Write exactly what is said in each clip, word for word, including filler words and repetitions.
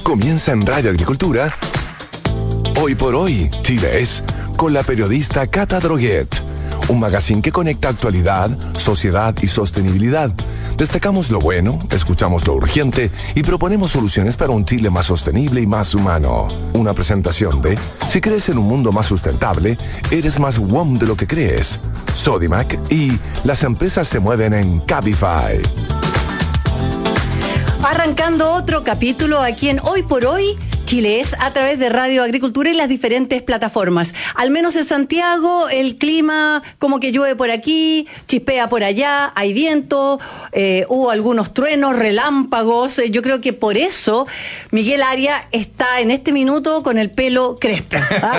Comienza en Radio Agricultura. Hoy por hoy, Chile es, con la periodista Cata Droguet. Un magazine que conecta actualidad, sociedad y sostenibilidad. Destacamos lo bueno, escuchamos lo urgente y proponemos soluciones para un Chile más sostenible y más humano. Una presentación de, si crees en un mundo más sustentable, eres más W O M de lo que crees. Sodimac y las empresas se mueven en Cabify. Arrancando otro capítulo aquí en Hoy por Hoy, Chile es, a través de Radio Agricultura y las diferentes plataformas. Al menos en Santiago, el clima como que llueve por aquí, chispea por allá, hay viento, eh, hubo algunos truenos, relámpagos. Eh, yo creo que por eso Miguel Aria está en este minuto con el pelo crespo.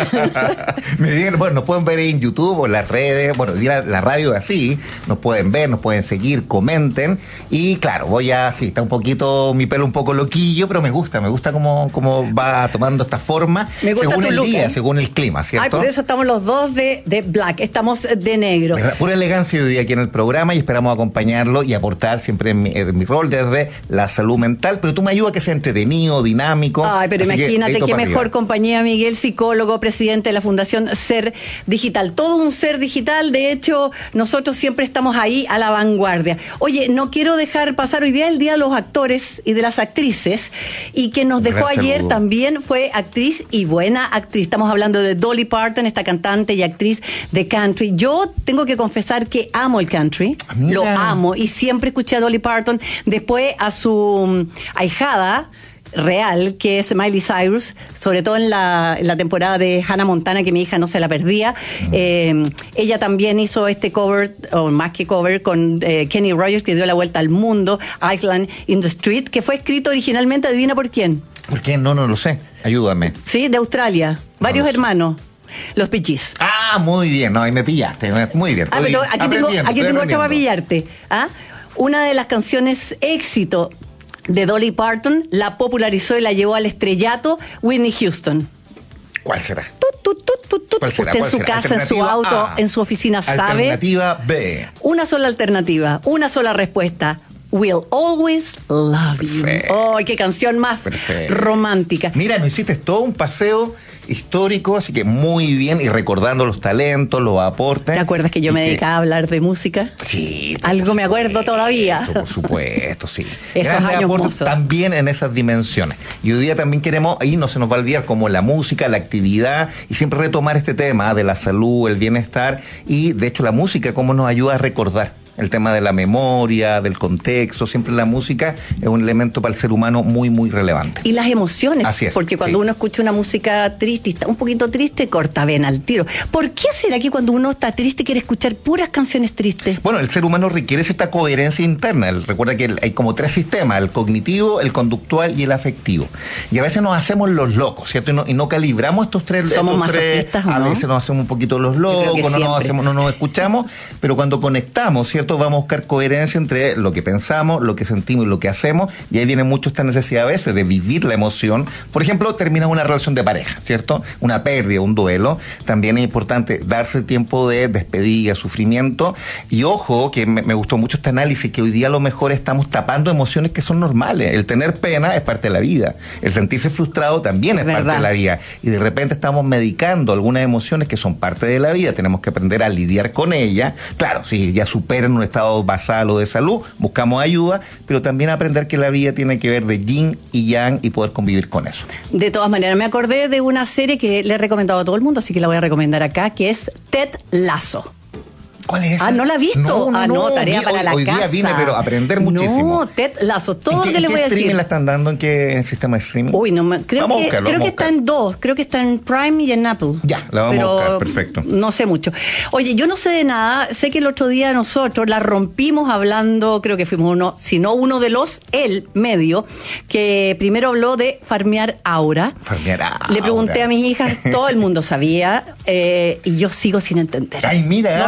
¿Ah? Miguel, bueno, nos pueden ver en YouTube o en las redes, bueno, la, la radio así, nos pueden ver, nos pueden seguir, comenten. Y claro, voy a, sí, está un poquito, mi pelo un poco loquillo, pero me gusta, me gusta cómo, cómo va tomando esta forma según el look, día, ¿eh? Según el clima, ¿cierto? Ay, por eso estamos los dos de, de black, estamos de negro. Pura elegancia hoy día aquí en el programa y esperamos acompañarlo y aportar siempre en mi, en mi rol desde la salud mental, pero tú me ayudas a que sea entretenido, dinámico. Ay, pero imagínate qué mejor arriba. Compañía, Miguel, psicólogo, presidente de la Fundación Ser Digital. Todo un ser digital, de hecho, nosotros siempre estamos ahí a la vanguardia. Oye, no quiero dejar pasar hoy día el Día de los Actores y de las Actrices, y que nos dejó Gracias, ayer Hugo. También fue actriz y buena actriz. Estamos hablando de Dolly Parton, esta cantante y actriz de country. Yo tengo que confesar que amo el country, Mira. Lo amo, y siempre escuché a Dolly Parton. Después a su ahijada real, que es Miley Cyrus, sobre todo en la, en la temporada de Hannah Montana, que mi hija no se la perdía. Mm. Eh, ella también hizo este cover, o más que cover, con eh, Kenny Rogers, que dio la vuelta al mundo, Island in the Street, que fue escrito originalmente, adivina por quién. ¿Por qué? No, no lo sé. Ayúdame. Sí, de Australia. Varios no hermanos. Los Bee Gees. Ah, muy bien. No, ahí me pillaste. Muy bien. Ah, pero aquí tengo, aquí tengo otra para pillarte. ¿Ah? Una de las canciones éxito de Dolly Parton la popularizó y la llevó al estrellato Whitney Houston. ¿Cuál será? Tut, tut, tut, tut, tut. ¿Cuál será? Usted en ¿Cuál su será? casa, en su auto, A. en su oficina, sabe. Alternativa B. Una sola alternativa, una sola respuesta. We'll always love you. ¡Oh, qué canción más Perfecto. Romántica! Mira, nos hiciste todo un paseo histórico, así que muy bien, y recordando los talentos, los aportes. ¿Te acuerdas que yo me dedicaba que... a hablar de música? Sí. Algo me acuerdo todavía. Por supuesto, sí. Esos Grandes años aportes mozos. También en esas dimensiones. Y hoy día también queremos, ahí no se nos va a olvidar, como la música, la actividad, y siempre retomar este tema de la salud, el bienestar, y de hecho la música, cómo nos ayuda a recordar. El tema de la memoria, del contexto, siempre la música es un elemento para el ser humano muy, muy relevante. Y las emociones. Así es. Porque cuando sí. uno escucha una música triste y está un poquito triste, corta vena al tiro. ¿Por qué será que cuando uno está triste quiere escuchar puras canciones tristes? Bueno, el ser humano requiere cierta coherencia interna. Recuerda que hay como tres sistemas, el cognitivo, el conductual y el afectivo. Y a veces nos hacemos los locos, ¿cierto? Y no, y no calibramos estos tres. Somos estos masoquistas, tres, ¿o no? A veces nos hacemos un poquito los locos, no nos, hacemos, no nos escuchamos, pero cuando conectamos, ¿cierto? Vamos a buscar coherencia entre lo que pensamos, lo que sentimos y lo que hacemos, y ahí viene mucho esta necesidad a veces de vivir la emoción. Por ejemplo, termina una relación de pareja, ¿cierto? Una pérdida, un duelo. También es importante darse tiempo de despedida, sufrimiento, y ojo, que me, me gustó mucho este análisis, que hoy día a lo mejor estamos tapando emociones que son normales. El tener pena es parte de la vida, el sentirse frustrado también es, es parte de la vida, y de repente estamos medicando algunas emociones que son parte de la vida. Tenemos que aprender a lidiar con ellas. Claro, si ya superan un estado basal o de salud, buscamos ayuda, pero también aprender que la vida tiene que ver de yin y yang y poder convivir con eso. De todas maneras, me acordé de una serie que le he recomendado a todo el mundo, así que la voy a recomendar acá, que es Ted Lasso. ¿Cuál es esa? Ah, ¿no la has visto? No, no, ah, no, no. tarea hoy, para la hoy casa. Hoy día vine, pero a aprender muchísimo. No, Ted Lasso, todo lo que le les voy a decir. ¿En qué streaming la están dando? ¿En qué sistema de streaming? Uy, no, creo vamos que, a buscarlo, creo vamos que a buscar. está en dos, creo que está en Prime y en Apple. Ya, la vamos pero a buscar, perfecto. No sé mucho. Oye, yo no sé de nada, sé que el otro día nosotros la rompimos hablando, creo que fuimos uno, si no uno de los, el medio, que primero habló de farmear aura. Farmear aura. Le pregunté a mis hijas, todo el mundo sabía, eh, y yo sigo sin entender. Ay, mira, no, mira yo,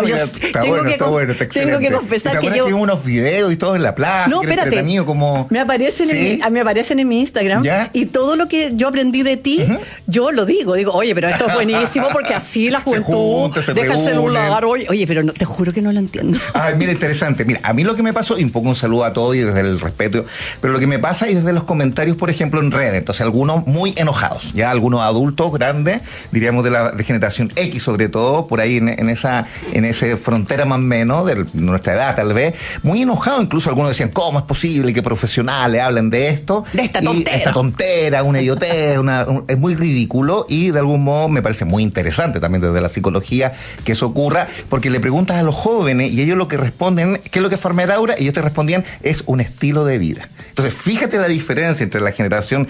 Está tengo bueno, que, está bueno, está excelente. Tengo que confesar que yo... que unos videos y todo en la plaza, no, que espérate, entretenido como... me aparecen, ¿sí? en mi, me aparecen en mi Instagram. ¿Ya? Y todo lo que yo aprendí de ti, uh-huh. yo lo digo, digo, oye, pero esto es buenísimo porque así la juventud junta, deja reúnen. El celular, oye, oye pero no, te juro que no lo entiendo. Ay, mira, interesante. Mira, a mí lo que me pasó, y un poco un saludo a todos y desde el respeto, pero lo que me pasa es desde los comentarios, por ejemplo, en redes, entonces algunos muy enojados, ya algunos adultos grandes, diríamos de la de generación X sobre todo, por ahí en, en esa en esa frontera más o menos de nuestra edad tal vez, muy enojados, incluso algunos decían, ¿cómo es posible que profesionales hablen de esto? De esta tontera. Y esta tontera, una idiotez, una, un, es muy ridículo y de algún modo me parece muy interesante también desde la psicología que eso ocurra, porque le preguntas a los jóvenes y ellos lo que responden, ¿qué es lo que es Farmer Aura? Y ellos te respondían, es un estilo de vida. Entonces, fíjate la diferencia entre la generación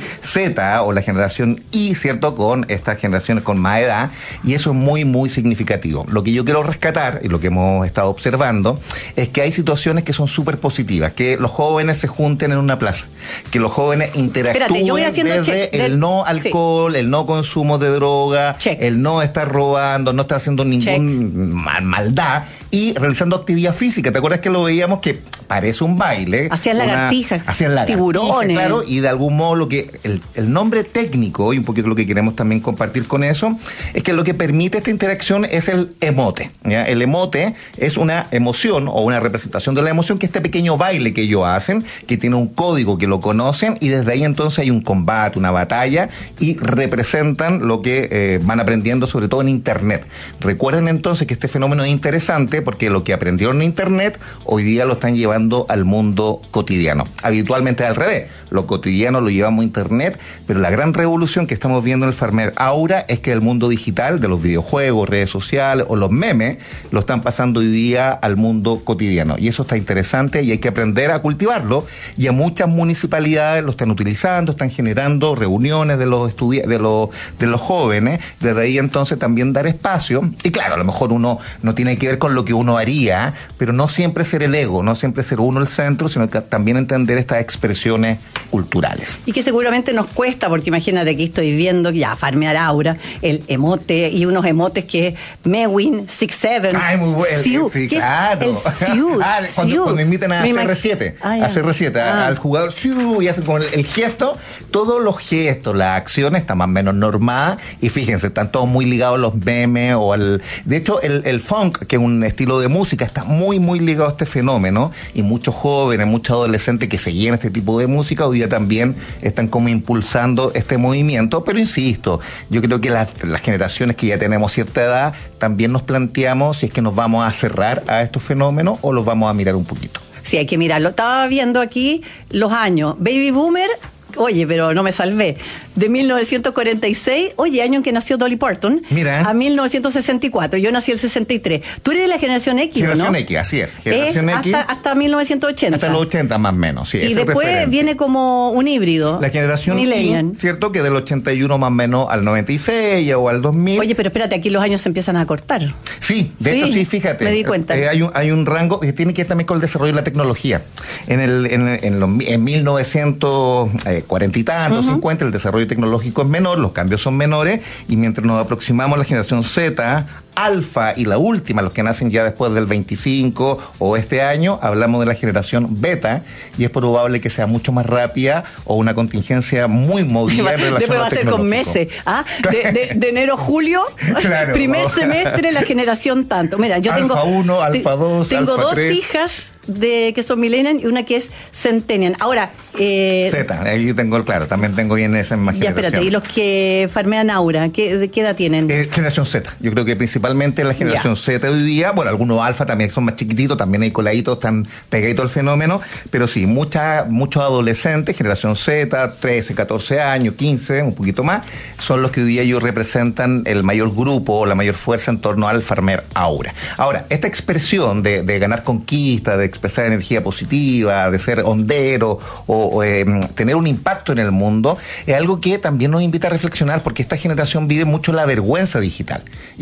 Z o la generación Y, ¿cierto? Con estas generaciones con más edad, y eso es muy, muy significativo. Lo que yo quiero rescatar, y lo que hemos estado observando, es que hay situaciones que son súper positivas, que los jóvenes se junten en una plaza, que los jóvenes interactúen Espérate, desde el del... no alcohol, sí. el no consumo de droga, check. El no estar robando, no estar haciendo ningún mal, maldad, y realizando actividad física. ¿Te acuerdas que lo veíamos que parece un baile? Hacían lagartijas, hacían lagartijas, tiburones. Claro, y de algún modo lo que el, el nombre técnico, y un poquito lo que queremos también compartir con eso, es que lo que permite esta interacción es el emote, ¿ya? El emote es una emoción o una representación de la emoción, que este pequeño baile que ellos hacen, que tiene un código que lo conocen, y desde ahí entonces hay un combate, una batalla, y representan lo que eh, van aprendiendo sobre todo en Internet. Recuerden entonces que este fenómeno es interesante porque lo que aprendieron en Internet hoy día lo están llevando al mundo cotidiano. Habitualmente es al revés, lo cotidiano lo llevamos a Internet, pero la gran revolución que estamos viendo en el Farmer Aura es que el mundo digital de los videojuegos, redes sociales o los memes lo están pasando hoy día al mundo cotidiano, y eso está interesante y hay que aprender a cultivarlo, y a muchas municipalidades lo están utilizando, están generando reuniones de los estudi- de los de los jóvenes, desde ahí entonces también dar espacio, y claro, a lo mejor uno no tiene que ver con lo que uno haría, pero no siempre ser el ego, no siempre ser uno el centro, sino que también entender estas expresiones culturales. Y que seguramente nos cuesta, porque imagínate que estoy viendo ya Farmear Aura, el emote y unos emotes que Mewin, Six Seven, Ay, muy bueno, Siu, sí, que claro. Es el Siu, ah, cuando, Siu. cuando invitan a Me C R imag... siete, ah, a C R siete, ah. al jugador Siu, y hacen como el, el gesto, todos los gestos, las acciones están más o menos normadas, y fíjense, están todos muy ligados a los memes o al... De hecho, el, el funk, que es un estilo de música, está muy, muy ligado a este fenómeno, y muchos jóvenes, muchos adolescentes que seguían este tipo de música, hoy día también están como impulsando este movimiento, pero insisto, yo creo que la, las generaciones que ya tenemos cierta edad, también nos planteamos si es que nos vamos a cerrar a estos fenómenos o los vamos a mirar un poquito. Sí, hay que mirarlo. Estaba viendo aquí los años. Baby Boomer, oye, pero no me salvé. De mil novecientos cuarenta y seis, oye, año en que nació Dolly Parton, Mira. a mil novecientos sesenta y cuatro. Yo nací el sesenta y tres. Tú eres de la generación X, Generación ¿no? X, así es. Generación es X. Hasta, hasta mil novecientos ochenta. Hasta los ochenta más o menos, sí. Y después referente. Viene como un híbrido. La generación Y, ¿cierto? Que del ochenta y uno más o menos al noventa y seis o al dos mil. Oye, pero espérate, aquí los años se empiezan a cortar. Sí, de sí, hecho sí, fíjate. Me di cuenta. Eh, hay, un, hay un rango que tiene que ver también con el desarrollo de la tecnología. En el en, en, los, en mil novecientos cuarenta y tantos, uh-huh. cincuenta, el desarrollo tecnológico es menor, los cambios son menores, y mientras nos aproximamos a la generación Z, Alfa y la última, los que nacen ya después del veinticinco o este año, hablamos de la generación Beta, y es probable que sea mucho más rápida o una contingencia muy movida en relación Después va a a ser con meses, ¿ah? De, de, de enero a julio, claro, primer no. semestre, la generación tanto. Mira, yo Alfa tengo... Alfa uno, Alfa dos, Tengo Alfa dos tres. hijas de que son millennial y una que es centennial. Ahora... Eh, Z, ahí tengo, claro, también tengo bien esa misma ya, generación. espérate, ¿y los que farmean Aura? ¿Qué, ¿De qué edad tienen? Eh, generación Z, yo creo que principalmente la generación ya. Z hoy día, bueno, algunos alfa también son más chiquititos, también hay coladitos, están pegaditos al fenómeno, pero sí, mucha, muchos adolescentes, generación Z, trece, catorce años, quince, un poquito más, son los que hoy día ellos representan el mayor grupo o la mayor fuerza en torno al Farmer Aura. Ahora, esta expresión de, de ganar conquista, de expresar energía positiva, de ser hondero o O, eh, tener un impacto en el mundo, es algo que también nos invita a reflexionar, porque esta generación vive mucho la vergüenza digital, y por eso es tan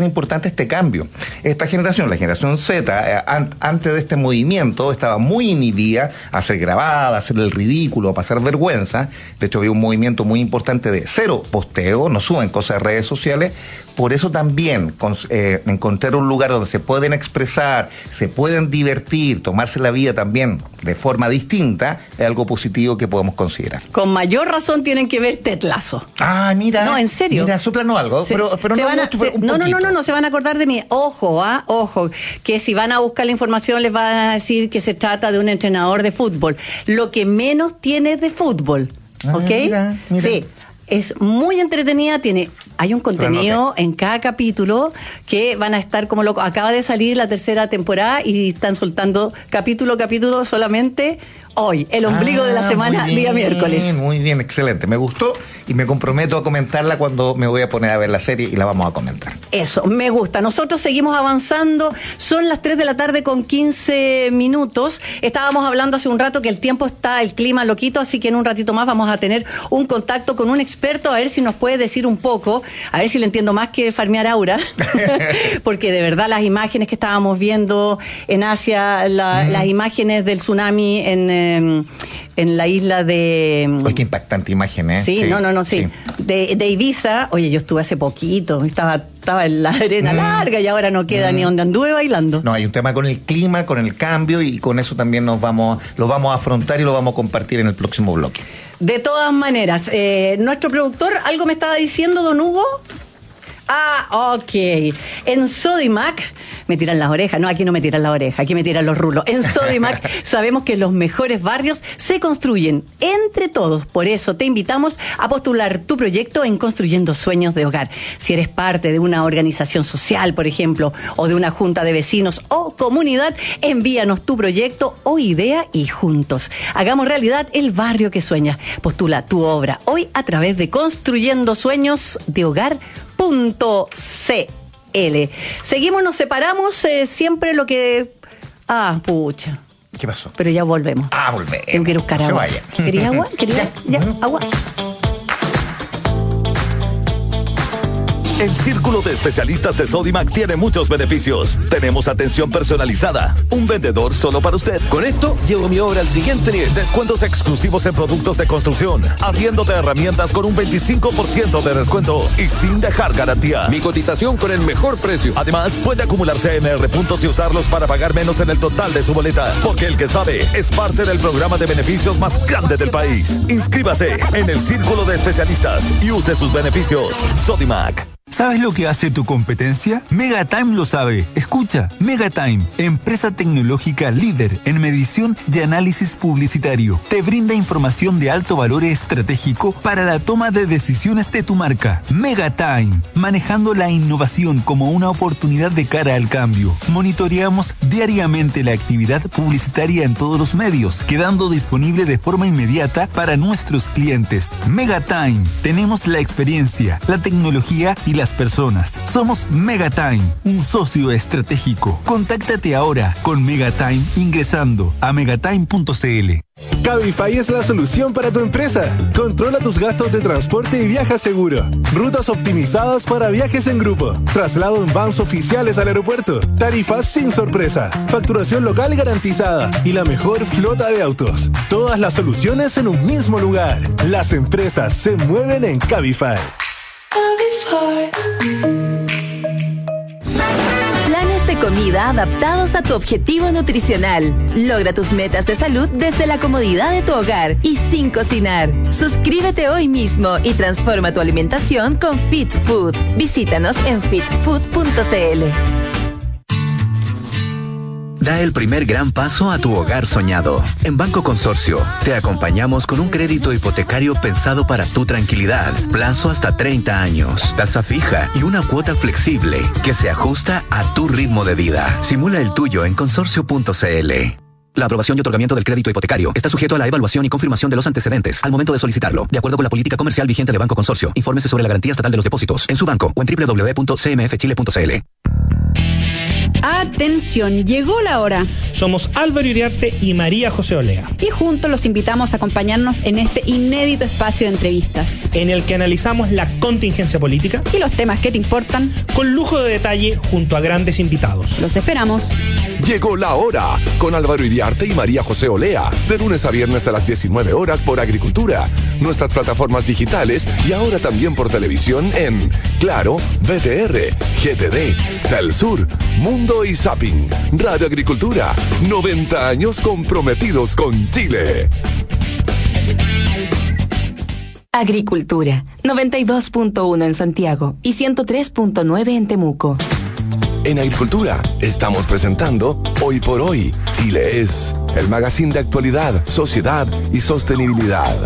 tan importante este cambio. Esta generación, la generación Z, eh, an- antes de este movimiento estaba muy inhibida a ser grabada, a hacer el ridículo, a pasar vergüenza. De hecho, había un movimiento muy importante de cero posteo, no suben cosas a redes sociales. Por eso también con, eh, encontrar un lugar donde se pueden expresar, se pueden divertir, tomarse la vida también de forma distinta, es algo positivo que podemos considerar. Con mayor razón tienen que ver Ted Lasso. Ah, mira. No, en serio. Mira, soplanos algo, Se, pero, pero se no van a, mucho, se, un no, no, no, no, no, se van a acordar de mí. Ojo, ah, ojo, que si van a buscar la información les van a decir que se trata de un entrenador de fútbol. Lo que menos tiene es de fútbol, ah, ¿ok? Mira, mira. Sí. Es muy entretenida, tiene, hay un contenido en cada capítulo que van a estar como loco. Acaba de salir la tercera temporada y están soltando capítulo a capítulo solamente hoy, el ombligo ah, de la semana, bien, día miércoles. Muy bien, excelente. Me gustó y me comprometo a comentarla cuando me voy a poner a ver la serie y la vamos a comentar. Eso, me gusta. Nosotros seguimos avanzando. Son las tres de la tarde con quince minutos. Estábamos hablando hace un rato que el tiempo está, el clima loquito, así que en un ratito más vamos a tener un contacto con un experto a ver si nos puede decir un poco, a ver si le entiendo más que farmear aura, porque de verdad las imágenes que estábamos viendo en Asia, la, mm. las imágenes del tsunami en... Eh, en la isla de... Oye, qué impactante imagen, ¿eh? Sí, sí no, no, no, sí. sí. De, de Ibiza, oye, yo estuve hace poquito, estaba, estaba en la arena mm. larga y ahora no queda mm. ni donde anduve bailando. No, hay un tema con el clima, con el cambio y con eso también nos vamos, lo vamos a afrontar y lo vamos a compartir en el próximo bloque. De todas maneras, eh, nuestro productor, ¿algo me estaba diciendo, don Hugo? Ah, ok. En Sodimac, me tiran las orejas. No, aquí no me tiran las orejas, aquí me tiran los rulos. En Sodimac sabemos que los mejores barrios se construyen entre todos. Por eso te invitamos a postular tu proyecto en Construyendo Sueños de Hogar. Si eres parte de una organización social, por ejemplo, o de una junta de vecinos o comunidad, envíanos tu proyecto o idea y juntos hagamos realidad el barrio que sueñas. Postula tu obra hoy a través de Construyendo Sueños de Hogar. Punto C L. Seguimos, nos separamos, eh, siempre lo que... Ah, pucha. ¿Qué pasó? Pero ya volvemos. Ah, volvemos. Tengo que ir a buscar no agua. Se vaya. ¿Querías agua? ¿Querías? Ya, ya, agua. El Círculo de Especialistas de Sodimac tiene muchos beneficios. Tenemos atención personalizada, un vendedor solo para usted. Con esto, llevo mi obra al siguiente nivel. Descuentos exclusivos en productos de construcción, arriendo de herramientas con un veinticinco por ciento de descuento y sin dejar garantía. Mi cotización con el mejor precio. Además, puede acumular C M R puntos y usarlos para pagar menos en el total de su boleta. Porque el que sabe es parte del programa de beneficios más grande del país. Inscríbase en el Círculo de Especialistas y use sus beneficios. Sodimac. ¿Sabes lo que hace tu competencia? Megatime lo sabe. Escucha, Megatime, empresa tecnológica líder en medición y análisis publicitario, te brinda información de alto valor estratégico para la toma de decisiones de tu marca. Megatime, manejando la innovación como una oportunidad de cara al cambio. Monitoreamos diariamente la actividad publicitaria en todos los medios, quedando disponible de forma inmediata para nuestros clientes. Megatime, tenemos la experiencia, la tecnología y las personas. Somos Megatime, un socio estratégico. Contáctate ahora con Megatime ingresando a megatime punto c l. Cabify es la solución para tu empresa. Controla tus gastos de transporte y viaja seguro. Rutas optimizadas para viajes en grupo. Traslado en vans oficiales al aeropuerto. Tarifas sin sorpresa. Facturación local garantizada. Y la mejor flota de autos. Todas las soluciones en un mismo lugar. Las empresas se mueven en Cabify. Planes de comida adaptados a tu objetivo nutricional. Logra tus metas de salud desde la comodidad de tu hogar y sin cocinar. Suscríbete hoy mismo y transforma tu alimentación con Fit Food. Visítanos en fit food punto c l. Da el primer gran paso a tu hogar soñado. En Banco Consorcio, te acompañamos con un crédito hipotecario pensado para tu tranquilidad. Plazo hasta treinta años, tasa fija y una cuota flexible que se ajusta a tu ritmo de vida. Simula el tuyo en consorcio punto c l. La aprobación y otorgamiento del crédito hipotecario está sujeto a la evaluación y confirmación de los antecedentes al momento de solicitarlo, de acuerdo con la política comercial vigente de Banco Consorcio. Infórmese sobre la garantía estatal de los depósitos en su banco o en doble u doble u doble u punto c m f chile punto c l. Atención, llegó la hora. Somos Álvaro Iriarte y María José Olea. Y juntos los invitamos a acompañarnos en este inédito espacio de entrevistas, en el que analizamos la contingencia política y los temas que te importan, con lujo de detalle junto a grandes invitados. Los esperamos. Llegó la hora con Álvaro Iriarte y María José Olea, de lunes a viernes a las diecinueve horas por Agricultura, nuestras plataformas digitales y ahora también por televisión en Claro, B T R, G T D, Telesur, Mundo y Zapping. Radio Agricultura, noventa años comprometidos con Chile. Agricultura, noventa y dos punto uno en Santiago y ciento tres punto nueve en Temuco. En Agricultura estamos presentando Hoy por Hoy, Chile es, el magazine de actualidad, sociedad y sostenibilidad.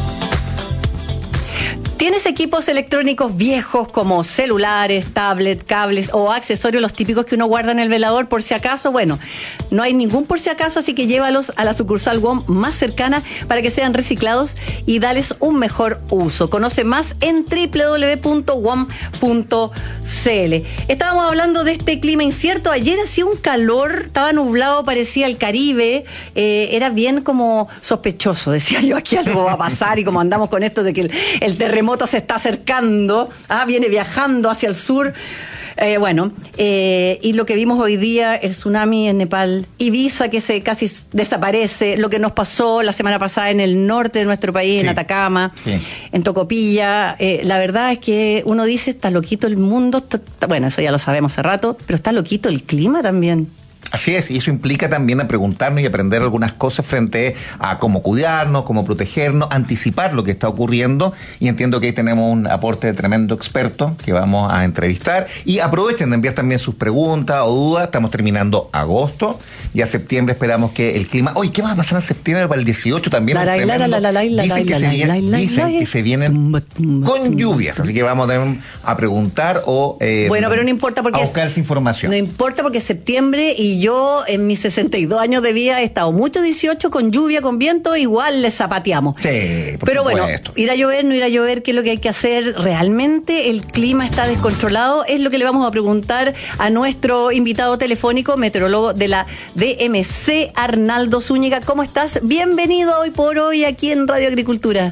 ¿Tienes equipos electrónicos viejos como celulares, tablets, cables o accesorios, los típicos que uno guarda en el velador por si acaso? Bueno, no hay ningún por si acaso, así que llévalos a la sucursal W O M más cercana para que sean reciclados y dales un mejor uso. Conoce más en doble u doble u doble u punto w o m punto c l. Estábamos hablando de este clima incierto. Ayer hacía un calor, estaba nublado, parecía el Caribe. Eh, era bien como sospechoso, decía yo, aquí algo va a pasar, y como andamos con esto de que el, el terremoto se está acercando, ah, viene viajando hacia el sur. Eh, bueno, eh, y lo que vimos hoy día, el tsunami en Nepal, Ibiza que se casi desaparece, lo que nos pasó la semana pasada en el norte de nuestro país, sí, en Atacama, sí, en Tocopilla, eh, la verdad es que uno dice, está loquito el mundo, está, está, bueno, eso ya lo sabemos hace rato, pero está loquito el clima también. Así es, y eso implica también a preguntarnos y aprender algunas cosas frente a cómo cuidarnos, cómo protegernos, anticipar lo que está ocurriendo, y entiendo que ahí tenemos un aporte de tremendo experto que vamos a entrevistar, y aprovechen de enviar también sus preguntas o dudas. Estamos terminando agosto, ya septiembre esperamos que el clima... Oye, ¿qué va a pasar en septiembre para el dieciocho también? La, la, la, la, la, la, dicen que, la, se, la, viene, la, dicen la, que se vienen con lluvias, así que vamos a, a preguntar o eh, bueno, pero no importa porque a buscar esa información. No importa porque es septiembre y yo en mis sesenta y dos años de vida he estado mucho dieciocho con lluvia, con viento, igual le zapateamos. Sí, por pero supuesto. Bueno, ir a llover, no ir a llover, ¿qué es lo que hay que hacer? ¿Realmente el clima está descontrolado? Es lo que le vamos a preguntar a nuestro invitado telefónico, meteorólogo de la D M C, Arnaldo Zúñiga. ¿Cómo estás? Bienvenido Hoy por Hoy aquí en Radio Agricultura.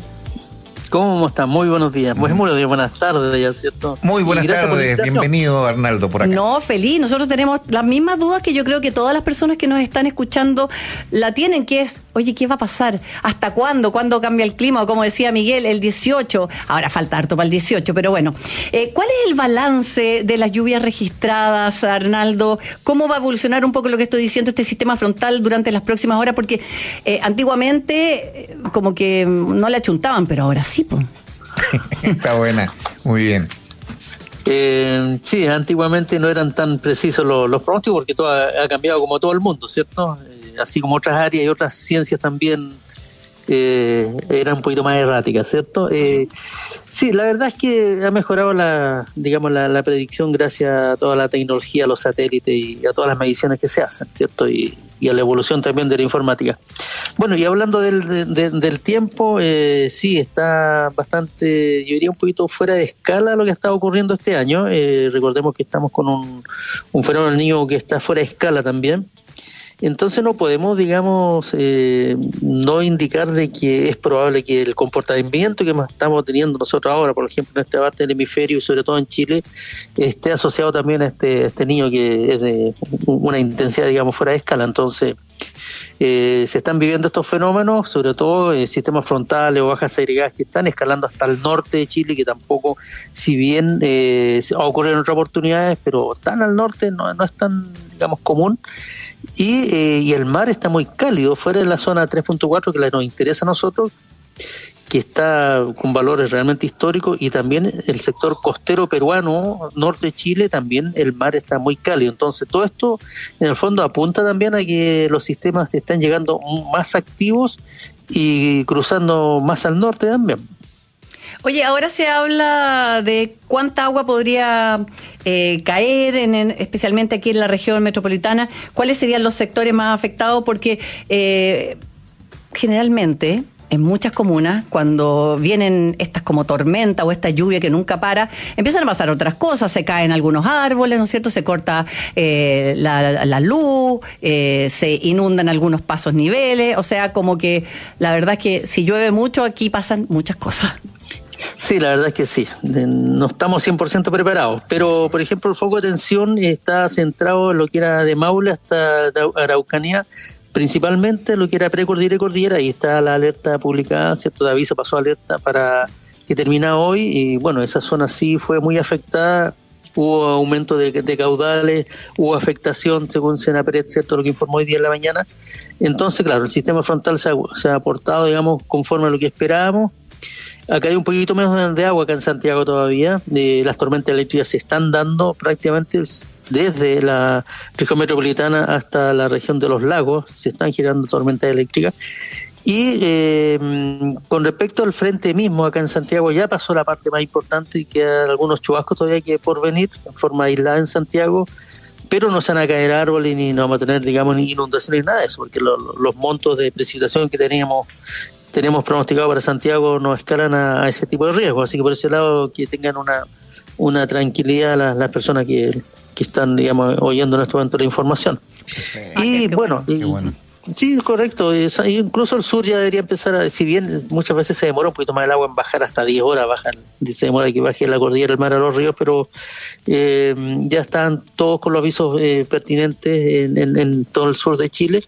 ¿Cómo están? Muy buenos días. Muy, muy buenas tardes, ya, ¿cierto? Muy buenas tardes. Bienvenido, Arnaldo, por acá. No, feliz. Nosotros tenemos las mismas dudas que yo creo que todas las personas que nos están escuchando la tienen, que es, oye, ¿qué va a pasar? ¿Hasta cuándo? ¿Cuándo cambia el clima? O como decía Miguel, el dieciocho. Ahora falta harto para el dieciocho, pero bueno. Eh, ¿Cuál es el balance de las lluvias registradas, Arnaldo? ¿Cómo va a evolucionar un poco lo que estoy diciendo, este sistema frontal durante las próximas horas? Porque eh, antiguamente eh, como que no le achuntaban, pero ahora sí. Está buena, muy bien. Eh, sí, antiguamente no eran tan precisos los, los pronósticos porque todo ha, ha cambiado como todo el mundo, ¿cierto? Eh, así como otras áreas y otras ciencias también eh, eran un poquito más erráticas, ¿cierto? Eh, sí, la verdad es que ha mejorado la, digamos, la, la predicción gracias a toda la tecnología, a los satélites y a todas las mediciones que se hacen, ¿cierto? Y, y a la evolución también de la informática. Bueno, y hablando del, de, de, del tiempo, eh, sí, está bastante, yo diría un poquito fuera de escala lo que está ocurriendo este año. Eh, recordemos que estamos con un, un fenómeno del Niño que está fuera de escala también. Entonces no podemos, digamos, eh, no indicar de que es probable que el comportamiento que estamos teniendo nosotros ahora, por ejemplo, en esta parte del hemisferio y sobre todo en Chile, esté asociado también a este, este niño que es de una intensidad, digamos, fuera de escala. Entonces, eh, se están viviendo estos fenómenos, sobre todo en sistemas frontales o bajas agregadas que están escalando hasta el norte de Chile, que tampoco, si bien eh, ha ocurrido en otras oportunidades, pero tan al norte no, no es tan, digamos, común. Y, eh, y el mar está muy cálido, fuera de la zona tres punto cuatro que nos interesa a nosotros, que está con valores realmente históricos, y también el sector costero peruano, norte de Chile, también el mar está muy cálido. Entonces todo esto en el fondo apunta también a que los sistemas están llegando más activos y cruzando más al norte también. Oye, ahora se habla de cuánta agua podría eh, caer, en, en, especialmente aquí en la región metropolitana. ¿Cuáles serían los sectores más afectados? Porque eh, generalmente en muchas comunas, cuando vienen estas como tormenta o esta lluvia que nunca para, empiezan a pasar otras cosas, se caen algunos árboles, ¿no es cierto? Se corta eh, la, la luz, eh, se inundan algunos pasos niveles, o sea, como que la verdad es que si llueve mucho aquí pasan muchas cosas. Sí, la verdad es que sí, no estamos cien por ciento preparados, pero por ejemplo el foco de atención está centrado en lo que era de Maule hasta Araucanía, principalmente lo que era precordillera y cordillera. Ahí está la alerta publicada, ¿cierto? De aviso pasó alerta para que termina hoy, y bueno, esa zona sí fue muy afectada, hubo aumento de, de caudales, hubo afectación según Senapred, ¿cierto? Lo que informó hoy día en la mañana. Entonces, claro, el sistema frontal se ha, se ha portado, digamos, conforme a lo que esperábamos. Acá hay un poquito menos de agua acá en Santiago todavía, eh, las tormentas eléctricas se están dando prácticamente desde la región metropolitana hasta la región de los lagos, se están girando tormentas eléctricas. Y eh, con respecto al frente mismo, acá en Santiago ya pasó la parte más importante y quedan algunos chubascos todavía que por venir en forma aislada en Santiago, pero no se van a caer árboles ni no vamos a tener, digamos, ni inundaciones ni nada de eso, porque lo, los montos de precipitación que teníamos tenemos pronosticado para Santiago no escalan a, a ese tipo de riesgo, así que por ese lado que tengan una una tranquilidad las, las personas que, que están, digamos, oyendo en este momento la información. Perfecto. Y ah, bueno, y, bueno, sí, correcto, es, incluso el sur ya debería empezar a, si bien muchas veces se demora un poquito más el agua en bajar, hasta diez horas bajan, se demora que baje la cordillera, el mar a los ríos, pero eh, ya están todos con los avisos eh, pertinentes en, en, en todo el sur de Chile.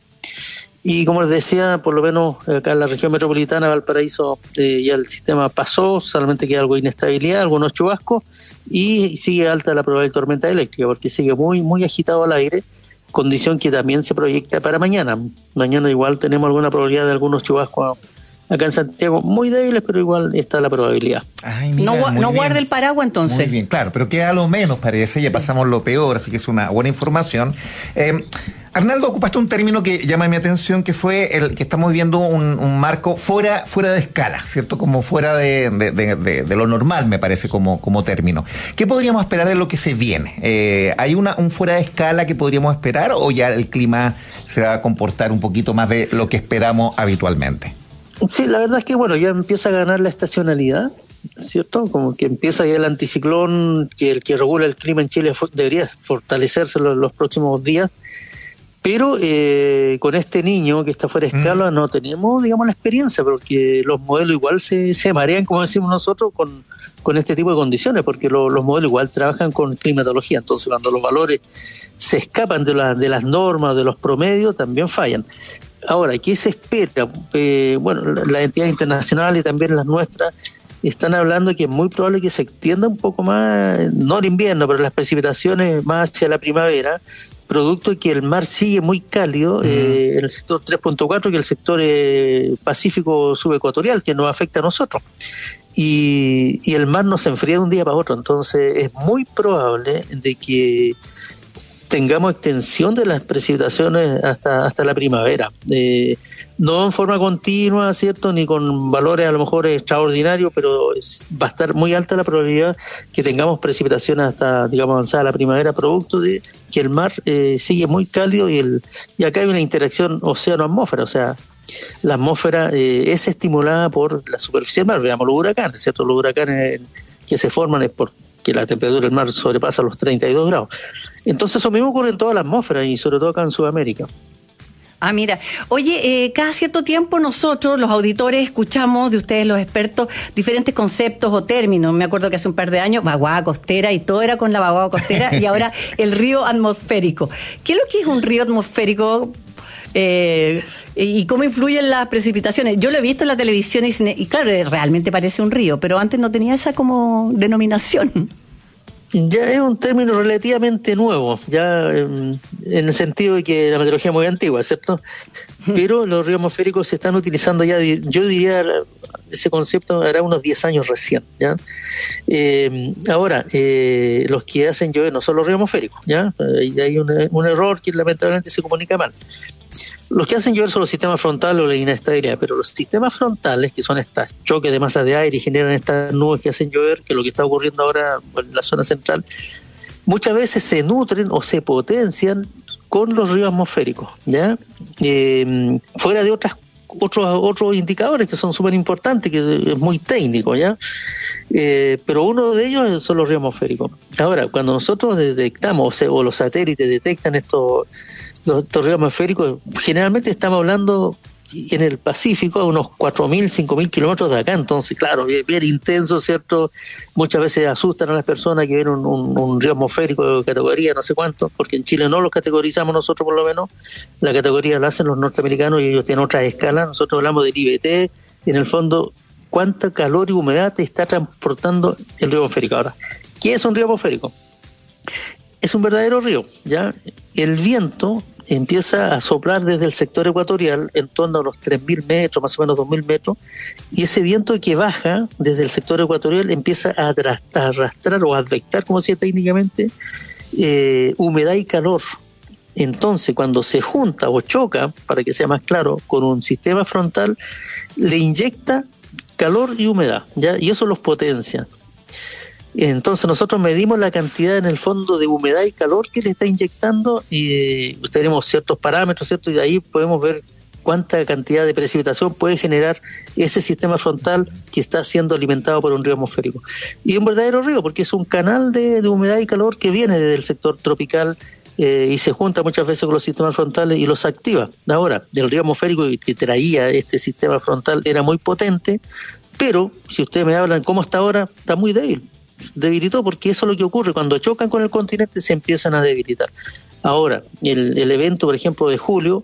Y como les decía, por lo menos acá en la región metropolitana, Valparaíso, eh, ya el sistema pasó, solamente queda algo de inestabilidad, algunos chubascos, y sigue alta la probabilidad de tormenta eléctrica, porque sigue muy muy agitado al aire, condición que también se proyecta para mañana. Mañana igual tenemos alguna probabilidad de algunos chubascos acá en Santiago, muy débiles, pero igual está la probabilidad. Ay, mira, no no guarde el paraguas entonces. Muy bien, claro, pero queda lo menos, parece, ya pasamos lo peor, así que es una buena información. Eh, Arnaldo, ocupaste un término que llama mi atención, que fue el que estamos viendo un, un marco fuera fuera de escala, ¿cierto? Como fuera de, de, de, de, de lo normal, me parece, como, como término. ¿Qué podríamos esperar de lo que se viene? Eh, ¿Hay una un fuera de escala que podríamos esperar o ya el clima se va a comportar un poquito más de lo que esperamos habitualmente? Sí, la verdad es que, bueno, ya empieza a ganar la estacionalidad, ¿cierto? Como que empieza ya el anticiclón que el que regula el clima en Chile debería fortalecerse los, los próximos días. Pero eh, con este niño que está fuera de escala mm. no tenemos, digamos, la experiencia, porque los modelos igual se, se marean, como decimos nosotros, con, con este tipo de condiciones, porque lo, los modelos igual trabajan con climatología. Entonces, cuando los valores se escapan de, la, de las normas, de los promedios, también fallan. Ahora, ¿qué se espera? Eh, bueno, las entidades internacionales y también las nuestras están hablando que es muy probable que se extienda un poco más, no el invierno, pero las precipitaciones más hacia la primavera, producto de que el mar sigue muy cálido uh-huh. eh, en el sector tres punto cuatro, que es el sector eh, pacífico subecuatorial, que nos afecta a nosotros. Y, y el mar no se enfría de un día para otro, entonces es muy probable de que tengamos extensión de las precipitaciones hasta hasta la primavera. Eh, no en forma continua, ¿cierto? Ni con valores a lo mejor extraordinarios, pero es, va a estar muy alta la probabilidad que tengamos precipitaciones hasta, digamos, avanzada la primavera, producto de que el mar eh, sigue muy cálido y el y acá hay una interacción océano-atmósfera, o sea, la atmósfera eh, es estimulada por la superficie del mar, veamos los huracanes, ¿cierto? Los huracanes que se forman es por que la temperatura del mar sobrepasa los treinta y dos grados. Entonces eso mismo ocurre en toda la atmósfera y sobre todo acá en Sudamérica. Ah, mira. Oye, eh, cada cierto tiempo nosotros, los auditores, escuchamos de ustedes, los expertos, diferentes conceptos o términos. Me acuerdo que hace un par de años, vaguada costera, y todo era con la vaguada costera, y ahora el río atmosférico. ¿Qué es lo que es un río atmosférico? Eh, y cómo influyen las precipitaciones. Yo lo he visto en la televisión y, y claro, realmente parece un río, pero antes no tenía esa como denominación. Ya es un término relativamente nuevo, ya en, en el sentido de que la meteorología es muy antigua, ¿cierto? Pero los ríos atmosféricos se están utilizando ya, yo diría, ese concepto hará unos diez años recién, ¿ya? Eh, ahora, eh, los que hacen llover no son los ríos atmosféricos, ¿ya? Y hay un, un error que lamentablemente se comunica mal. Los que hacen llover son los sistemas frontales o la inestabilidad, pero los sistemas frontales, que son estos choques de masas de aire y generan estas nubes que hacen llover, que es lo que está ocurriendo ahora en la zona central, muchas veces se nutren o se potencian con los ríos atmosféricos, ¿ya? Eh, fuera de otras otros otros indicadores que son súper importantes, que es muy técnico, ¿ya? Eh, pero uno de ellos son los ríos atmosféricos. Ahora, cuando nosotros detectamos, o, sea, o los satélites detectan estos, los, estos ríos atmosféricos, generalmente estamos hablando en el Pacífico a unos cuatro mil, cinco mil kilómetros de acá, entonces claro, bien intenso, ¿cierto? Muchas veces asustan a las personas que ven un, un, un río atmosférico de categoría no sé cuánto, porque en Chile no los categorizamos nosotros, por lo menos la categoría la hacen los norteamericanos y ellos tienen otras escalas. Nosotros hablamos del I B T, en el fondo cuánta calor y humedad te está transportando el río atmosférico. Ahora, ¿qué es un río atmosférico? Es un verdadero río, ¿ya? El viento empieza a soplar desde el sector ecuatorial en torno a los tres mil metros, más o menos dos mil metros, y ese viento que baja desde el sector ecuatorial empieza a arrastrar o a advectar, como se dice técnicamente, eh, humedad y calor. Entonces, cuando se junta o choca, para que sea más claro, con un sistema frontal, le inyecta calor y humedad, ¿ya? Y eso los potencia. Entonces nosotros medimos la cantidad en el fondo de humedad y calor que le está inyectando y eh, tenemos ciertos parámetros, ¿cierto? Y de ahí podemos ver cuánta cantidad de precipitación puede generar ese sistema frontal que está siendo alimentado por un río atmosférico. Y un verdadero río, porque es un canal de, de humedad y calor que viene desde el sector tropical eh, y se junta muchas veces con los sistemas frontales y los activa. Ahora, el río atmosférico que traía este sistema frontal era muy potente, pero si ustedes me hablan cómo está ahora, está muy débil. Debilitó, porque eso es lo que ocurre cuando chocan con el continente, se empiezan a debilitar. Ahora, el, el evento, por ejemplo, de julio,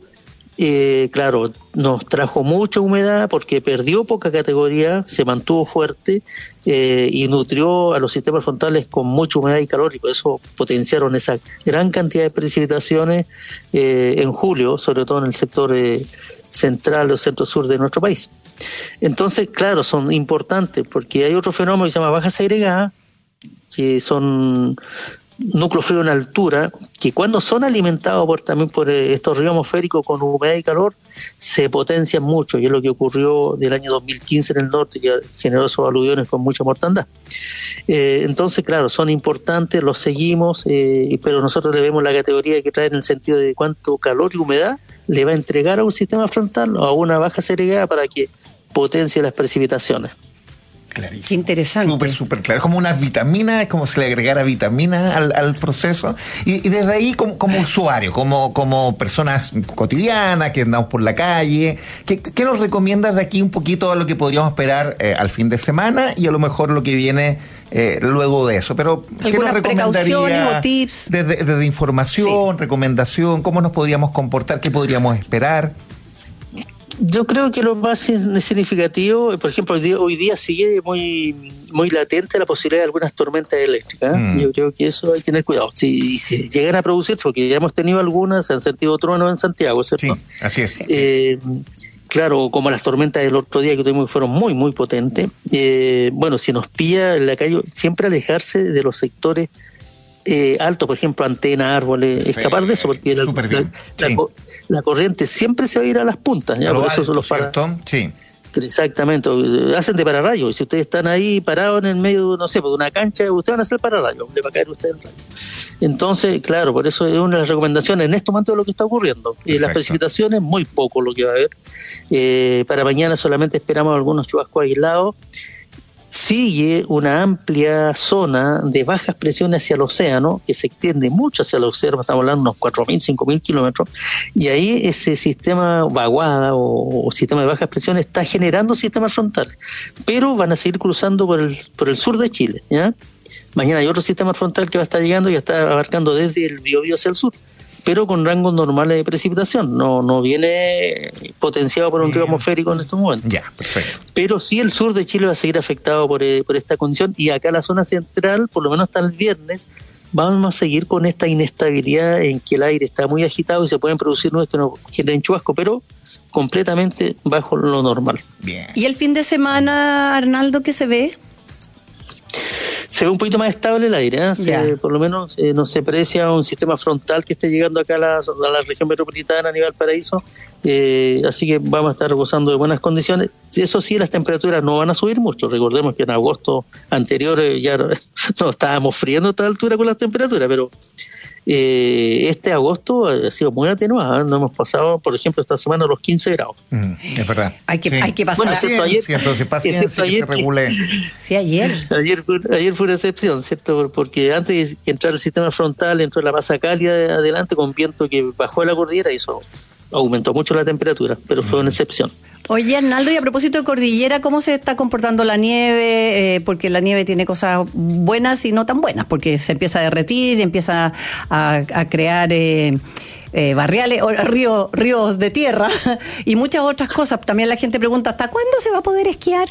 eh, claro, nos trajo mucha humedad porque perdió poca categoría, se mantuvo fuerte eh, y nutrió a los sistemas frontales con mucha humedad y calor, y por eso potenciaron esa gran cantidad de precipitaciones eh, en julio, sobre todo en el sector eh, central o centro-sur de nuestro país. Entonces, claro, son importantes porque hay otro fenómeno que se llama baja segregada, que son núcleos fríos en altura, que cuando son alimentados por también por estos ríos atmosféricos con humedad y calor, se potencian mucho, y es lo que ocurrió del año dos mil quince en el norte, que generó esos aluviones con mucha mortandad. Eh, entonces, claro, son importantes, los seguimos, eh, pero nosotros le vemos la categoría que trae en el sentido de cuánto calor y humedad le va a entregar a un sistema frontal o a una baja segregada para que potencie las precipitaciones. Clarísimo. Qué interesante. Súper, súper claro. Es como una vitamina, es como si le agregara vitamina al, al proceso. Y, y desde ahí, como, como usuario, como, como personas cotidianas que andamos por la calle, ¿qué, qué nos recomiendas de aquí un poquito a lo que podríamos esperar eh, al fin de semana y a lo mejor lo que viene eh, luego de eso? Pero, ¿qué nos recomendaría? O tips. Desde, desde información, sí. recomendación, ¿cómo nos podríamos comportar? ¿Qué podríamos esperar? Yo creo que lo más significativo, por ejemplo, hoy día, hoy día sigue muy muy latente la posibilidad de algunas tormentas eléctricas. Mm. Yo creo que eso hay que tener cuidado. Si, si llegan a producirse, porque ya hemos tenido algunas, se han sentido truenos en Santiago, ¿cierto? Sí, así es. Eh, claro, como las tormentas del otro día que tuvimos, fueron muy, muy potentes. Eh, bueno, si nos pilla en la calle, siempre alejarse de los sectores Eh, alto, por ejemplo, antenas, árboles, Perfecto. escapar de eso, porque la, la, sí. la, la corriente siempre se va a ir a las puntas, ¿ya? Por alto, eso son los para... Sí. Exactamente, hacen de pararrayos, y si ustedes están ahí parados en el medio, no sé, de una cancha, ustedes van a hacer pararrayos, le va a caer a usted el rayo. Entonces, claro, por eso es una de las recomendaciones en este momento de lo que está ocurriendo. Eh, las precipitaciones, muy poco lo que va a haber. Eh, para mañana solamente esperamos algunos chubascos aislados. Sigue una amplia zona de bajas presiones hacia el océano, que se extiende mucho hacia el océano, estamos hablando de unos cuatro mil, cinco mil kilómetros, y ahí ese sistema vaguada o, o sistema de bajas presiones está generando sistemas frontales, pero van a seguir cruzando por el, por el sur de Chile, ¿ya? Mañana hay otro sistema frontal que va a estar llegando y ya está abarcando desde el Biobío hacia el sur, pero con rangos normales de precipitación, no no viene potenciado por un río atmosférico en estos momentos. Ya, perfecto. Pero sí el sur de Chile va a seguir afectado por, eh, por esta condición, y acá la zona central, por lo menos hasta el viernes, vamos a seguir con esta inestabilidad en que el aire está muy agitado y se pueden producir nubes que no generen chubasco, pero completamente bajo lo normal. Bien. ¿Y el fin de semana, Arnaldo, qué se ve? Se ve un poquito más estable el aire, ¿eh? Se, por lo menos eh, no se aprecia un sistema frontal que esté llegando acá a la, a la región metropolitana, a nivel Valparaíso, eh, así que vamos a estar gozando de buenas condiciones. Eso sí, las temperaturas no van a subir mucho. Recordemos que en agosto anterior eh, ya no estábamos friendo a esta altura con las temperaturas, pero eh, este agosto ha sido muy atenuado. No hemos pasado, por ejemplo, esta semana los quince grados. Mm, es verdad. Hay que, sí. hay que pasar. Bueno, Paciencia, ayer, entonces, paciencia que ayer, se regule. Sí, ayer. Ayer fue, ayer fue una excepción, ¿cierto? Porque antes de entrar el sistema frontal, entró la masa cálida adelante con viento que bajó a la cordillera y eso aumentó mucho la temperatura, pero fue una excepción. Oye, Arnaldo, y a propósito de cordillera, ¿cómo se está comportando la nieve? Eh, porque la nieve tiene cosas buenas y no tan buenas, porque se empieza a derretir y empieza a, a crear eh, eh, barriales, o ríos, ríos de tierra y muchas otras cosas. También la gente pregunta, ¿hasta cuándo se va a poder esquiar?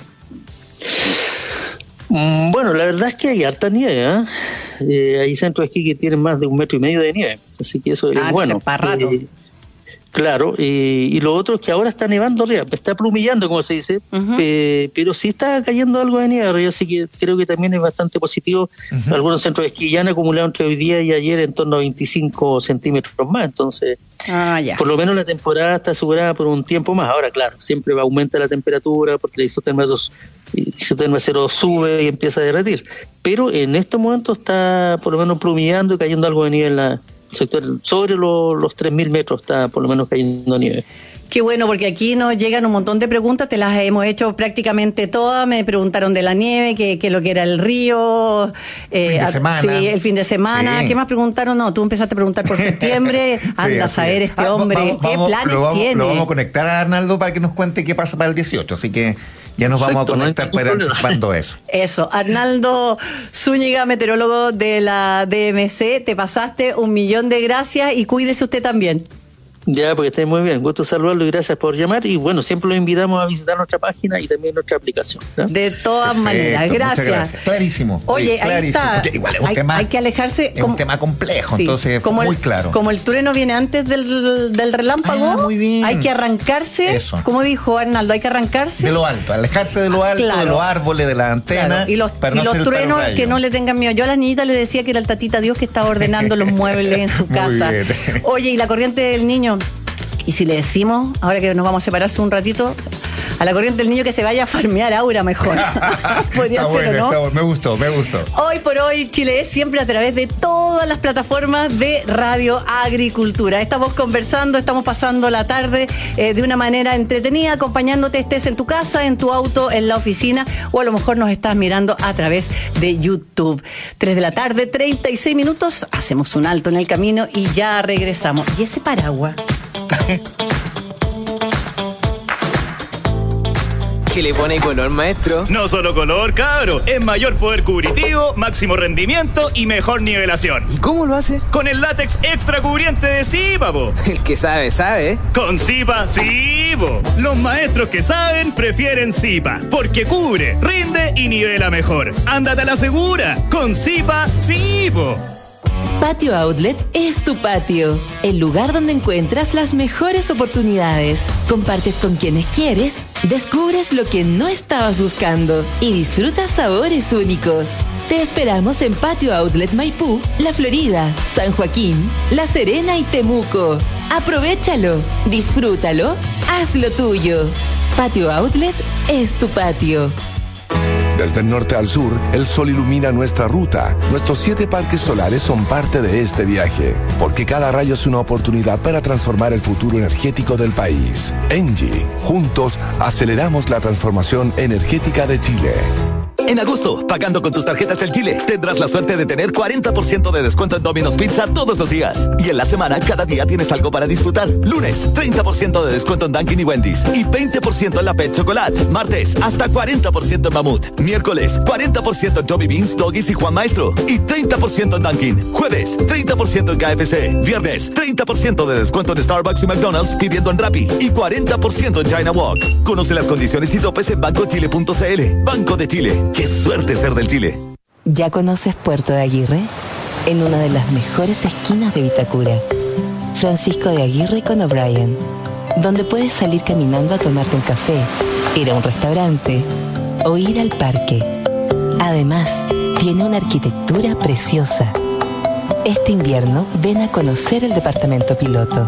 Bueno, la verdad es que hay harta nieve, ¿eh? Eh, hay centros de esquí que tienen más de un metro y medio de nieve, así que eso ah, es bueno. Para rato. Eh, Claro, eh, y lo otro es que ahora está nevando arriba, está plumillando, como se dice, uh-huh. pe, pero sí está cayendo algo de nieve arriba, así que creo que también es bastante positivo. Uh-huh. Algunos centros de esquí ya han acumulado entre hoy día y ayer en torno a veinticinco centímetros más, entonces ah, ya. por lo menos la temporada está asegurada por un tiempo más. Ahora, claro, siempre va a aumentar la temperatura porque el isotermo cero sube y empieza a derretir, pero en estos momentos está por lo menos plumillando y cayendo algo de nieve en la sector, sobre lo, los tres mil metros está por lo menos cayendo nieve. Qué bueno, porque aquí nos llegan un montón de preguntas, te las hemos hecho prácticamente todas. Me preguntaron de la nieve, que, que lo que era el río. Eh, fin de semana. Sí, el fin de semana. Sí. ¿Qué más preguntaron? No, tú empezaste a preguntar por septiembre. Anda sí, a saber este ah, hombre, vamos, ¿qué vamos, planes lo vamos, tiene? Lo vamos a conectar a Arnaldo para que nos cuente qué pasa para el dieciocho, así que ya nos Exacto, vamos a conectar no para anticipando eso. Eso, Arnaldo Zúñiga, meteorólogo de la D M C, te pasaste un millón de gracias y cuídese usted también. Ya, porque esté muy bien. Gusto saludarlo y gracias por llamar. Y bueno, siempre lo invitamos a visitar nuestra página y también nuestra aplicación, ¿no? De todas Perfecto, maneras, gracias. gracias. Clarísimo. Oye, sí, clarísimo. ahí está. Porque igual es un hay, tema, hay que alejarse. Es como, un tema complejo, sí, entonces como muy el, claro. Como el trueno viene antes del, del relámpago, ah, muy bien. Hay que arrancarse, Eso. Como dijo Arnaldo, hay que arrancarse. De lo alto, alejarse de lo alto, claro. de los árboles, de la antena. Claro. Y los, para y no los truenos que no le tengan miedo. Yo a las niñitas les decía que era el tatita Dios que estaba ordenando los muebles en su casa. Oye, y la corriente del niño. Y si le decimos, ahora que nos vamos a separarse un ratito, a la corriente del niño que se vaya a farmear Aura mejor. Podría está ser, bueno, ¿no? Está bueno, me gustó, me gustó. Hoy por hoy, Chile es siempre a través de todas las plataformas de Radio Agricultura. Estamos conversando, estamos pasando la tarde eh, de una manera entretenida, acompañándote, estés en tu casa, en tu auto, en la oficina, o a lo mejor nos estás mirando a través de YouTube. Tres de la tarde, treinta y seis minutos, hacemos un alto en el camino y ya regresamos. ¿Y ese paraguas? ¿Qué le pone color, maestro? No solo color, cabro. Es mayor poder cubritivo, máximo rendimiento y mejor nivelación. ¿Y cómo lo hace? Con el látex extra cubriente de Zipa, po. El que sabe, sabe. Con Zipa, sí, po. Los maestros que saben prefieren Zipa, porque cubre, rinde y nivela mejor. Ándate a la segura. Con Zipa, sí, po. Patio Outlet es tu patio, el lugar donde encuentras las mejores oportunidades. Compartes con quienes quieres, descubres lo que no estabas buscando y disfrutas sabores únicos. Te esperamos en Patio Outlet Maipú, La Florida, San Joaquín, La Serena y Temuco. Aprovéchalo, disfrútalo, hazlo tuyo. Patio Outlet es tu patio. Desde el norte al sur, el sol ilumina nuestra ruta. Nuestros siete parques solares son parte de este viaje, porque cada rayo es una oportunidad para transformar el futuro energético del país. Engie, juntos aceleramos la transformación energética de Chile. En agosto, pagando con tus tarjetas del Chile, tendrás la suerte de tener cuarenta por ciento de descuento en Domino's Pizza todos los días. Y en la semana, cada día tienes algo para disfrutar. Lunes, treinta por ciento de descuento en Dunkin' y Wendy's. Y veinte por ciento en la Pet Chocolate. Martes, hasta cuarenta por ciento en Mamut. Miércoles, cuarenta por ciento en Joby Beans, Doggies y Juan Maestro. Y treinta por ciento en Dunkin'. Jueves, treinta por ciento en K F C. Viernes, treinta por ciento de descuento en Starbucks y McDonald's pidiendo en Rappi. Y cuarenta por ciento en China Walk. Conoce las condiciones y topes en banco chile punto c l. Banco de Chile. ¡Qué suerte ser del Chile! ¿Ya conoces Puerto de Aguirre? En una de las mejores esquinas de Vitacura. Francisco de Aguirre con O'Brien, donde puedes salir caminando a tomarte un café, ir a un restaurante o ir al parque. Además, tiene una arquitectura preciosa. Este invierno ven a conocer el departamento piloto.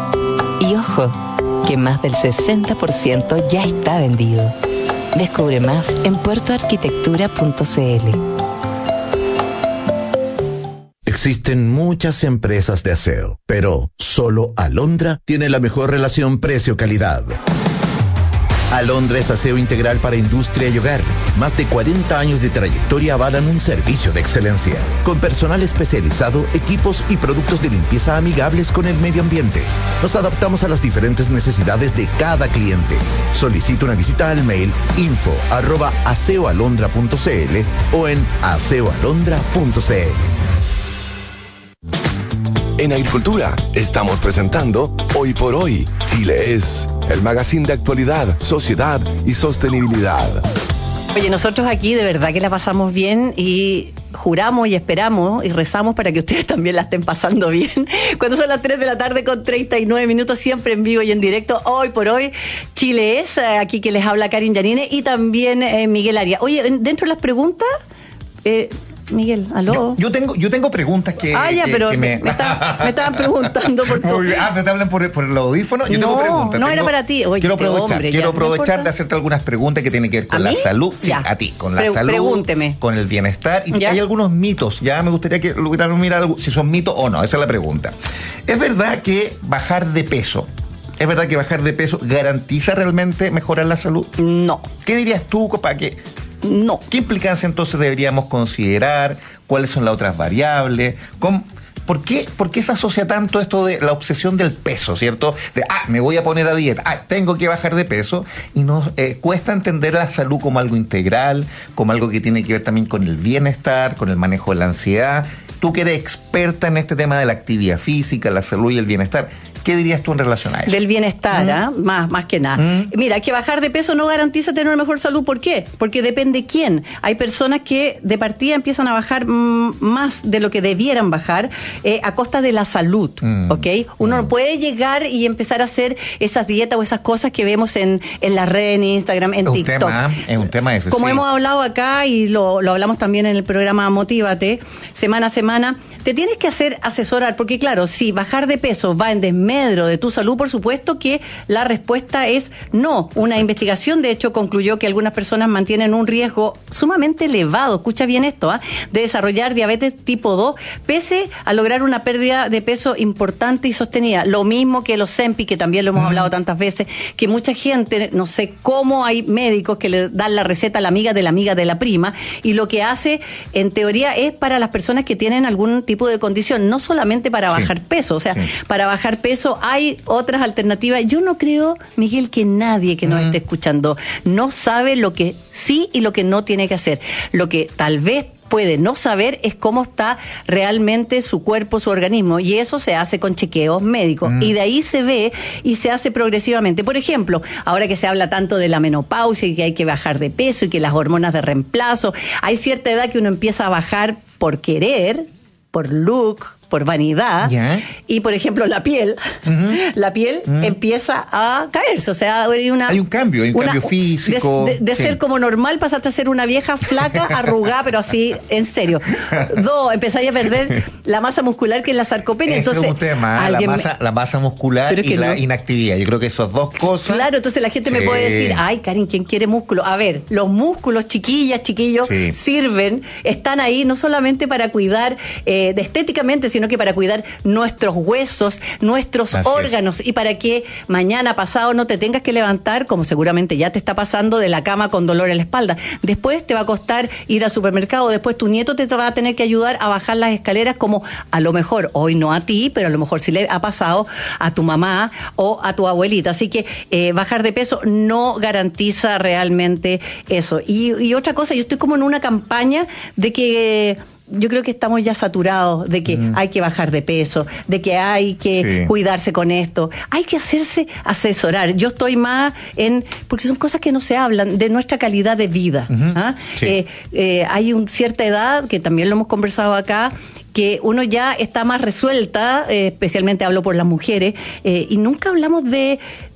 Y ojo, que más del sesenta por ciento ya está vendido. Descubre más en puerto arquitectura punto c l. Existen muchas empresas de aseo, pero solo Alondra tiene la mejor relación precio-calidad. Alondra es aseo integral para industria y hogar. Más de cuarenta años de trayectoria avalan un servicio de excelencia. Con personal especializado, equipos y productos de limpieza amigables con el medio ambiente. Nos adaptamos a las diferentes necesidades de cada cliente. Solicita una visita al mail info arroba aseoalondra punto cl o en aseoalondra punto cl. En Agricultura estamos presentando Hoy por Hoy, Chile es, el magazine de actualidad, sociedad y sostenibilidad. Oye, nosotros aquí de verdad que la pasamos bien y juramos y esperamos y rezamos para que ustedes también la estén pasando bien. Cuando son las tres de la tarde con treinta y nueve minutos, siempre en vivo y en directo, Hoy por Hoy, Chile es, aquí que les habla Karin Yanine y también eh, Miguel Arias. Oye, dentro de las preguntas... Eh, Miguel, aló. Yo, yo tengo yo tengo preguntas que, ah, ya, que, pero que me, me... me, está, me estaban preguntando por Muy bien. Ah, ¿te hablan por, por el audífono? Yo no, tengo preguntas. No, tengo, era para ti. Oye, quiero aprovechar, hombre, quiero ya, aprovechar ¿no de hacerte algunas preguntas que tienen que ver con la salud. Sí, ya. a ti, con la Pre- salud, pregúnteme. Con el bienestar. Y ¿Ya? Hay algunos mitos. Ya me gustaría que lograran mirar algo, si son mitos o no. Esa es la pregunta. ¿Es verdad que bajar de peso, es verdad que bajar de peso garantiza realmente mejorar la salud? No. ¿Qué dirías tú para que... No. ¿Qué implicancia entonces deberíamos considerar? ¿Cuáles son las otras variables? ¿Cómo, por, qué, ¿Por qué se asocia tanto esto de la obsesión del peso, cierto? De, ah, me voy a poner a dieta, ah, tengo que bajar de peso. Y nos eh, cuesta entender la salud como algo integral, como algo que tiene que ver también con el bienestar, con el manejo de la ansiedad. Tú que eres experta en este tema de la actividad física, la salud y el bienestar, ¿qué dirías tú en relación a eso? Del bienestar, ¿ah? ¿eh? más, más que nada. Mm. Mira, que bajar de peso no garantiza tener una mejor salud. ¿Por qué? Porque depende quién. Hay personas que de partida empiezan a bajar mmm, más de lo que debieran bajar eh, a costa de la salud, mm. ¿ok? Uno no mm. puede llegar y empezar a hacer esas dietas o esas cosas que vemos en, en las redes, en Instagram, en es TikTok. Un tema, es un tema ese, Como sí. hemos hablado acá y lo, lo hablamos también en el programa Motívate, semana a semana, te tienes que hacer asesorar, porque claro, si bajar de peso va en desmedro de tu salud, por supuesto que la respuesta es no. Una investigación, de hecho, concluyó que algunas personas mantienen un riesgo sumamente elevado, escucha bien esto, ¿eh? de desarrollar diabetes tipo dos, pese a lograr una pérdida de peso importante y sostenida. Lo mismo que los Ozempic, que también lo hemos mm. hablado tantas veces, que mucha gente, no sé cómo hay médicos que le dan la receta a la amiga de la amiga de la prima, y lo que hace, en teoría, es para las personas que tienen algún tipo de condición, no solamente para sí. bajar peso, o sea, sí. para bajar peso hay otras alternativas. Yo no creo, Miguel, que nadie que nos uh-huh. esté escuchando no sabe lo que sí y lo que no tiene que hacer. Lo que tal vez puede no saber es cómo está realmente su cuerpo, su organismo, y eso se hace con chequeos médicos, mm. y de ahí se ve y se hace progresivamente. Por ejemplo, ahora que se habla tanto de la menopausia y que hay que bajar de peso y que las hormonas de reemplazo, hay cierta edad que uno empieza a bajar por querer, por look, por vanidad, yeah. y por ejemplo la piel, uh-huh. la piel uh-huh. empieza a caerse, o sea, hay, una, hay un cambio, hay un una, cambio físico. De, de, de sí. ser como normal pasaste a ser una vieja flaca, arrugada, pero así, en serio. Dos, empezáis a perder la masa muscular, que es la sarcopenia. Eso entonces, es un tema, la masa, me... la masa muscular y la no. inactividad. Yo creo que esas dos cosas... Claro, entonces la gente sí. me puede decir, ay, Karin, ¿quién quiere músculo? A ver, los músculos, chiquillas, chiquillos, sí. sirven, están ahí no solamente para cuidar eh, de estéticamente, sino que para cuidar nuestros huesos, nuestros Así órganos, es. y para que mañana pasado no te tengas que levantar, como seguramente ya te está pasando, de la cama con dolor en la espalda. Después te va a costar ir al supermercado, después tu nieto te va a tener que ayudar a bajar las escaleras, como a lo mejor, hoy no a ti, pero a lo mejor sí le ha pasado a tu mamá o a tu abuelita. Así que eh, bajar de peso no garantiza realmente eso. Y, y otra cosa, yo estoy como en una campaña de que... Eh, yo creo que estamos ya saturados de que mm. hay que bajar de peso, de que hay que sí. cuidarse con esto. Hay que hacerse asesorar. Yo estoy más en... Porque son cosas que no se hablan, de nuestra calidad de vida. Uh-huh. ¿ah? Sí. Eh, eh, hay una cierta edad, que también lo hemos conversado acá, que uno ya está más resuelta, eh, especialmente hablo por las mujeres, eh, y nunca hablamos de...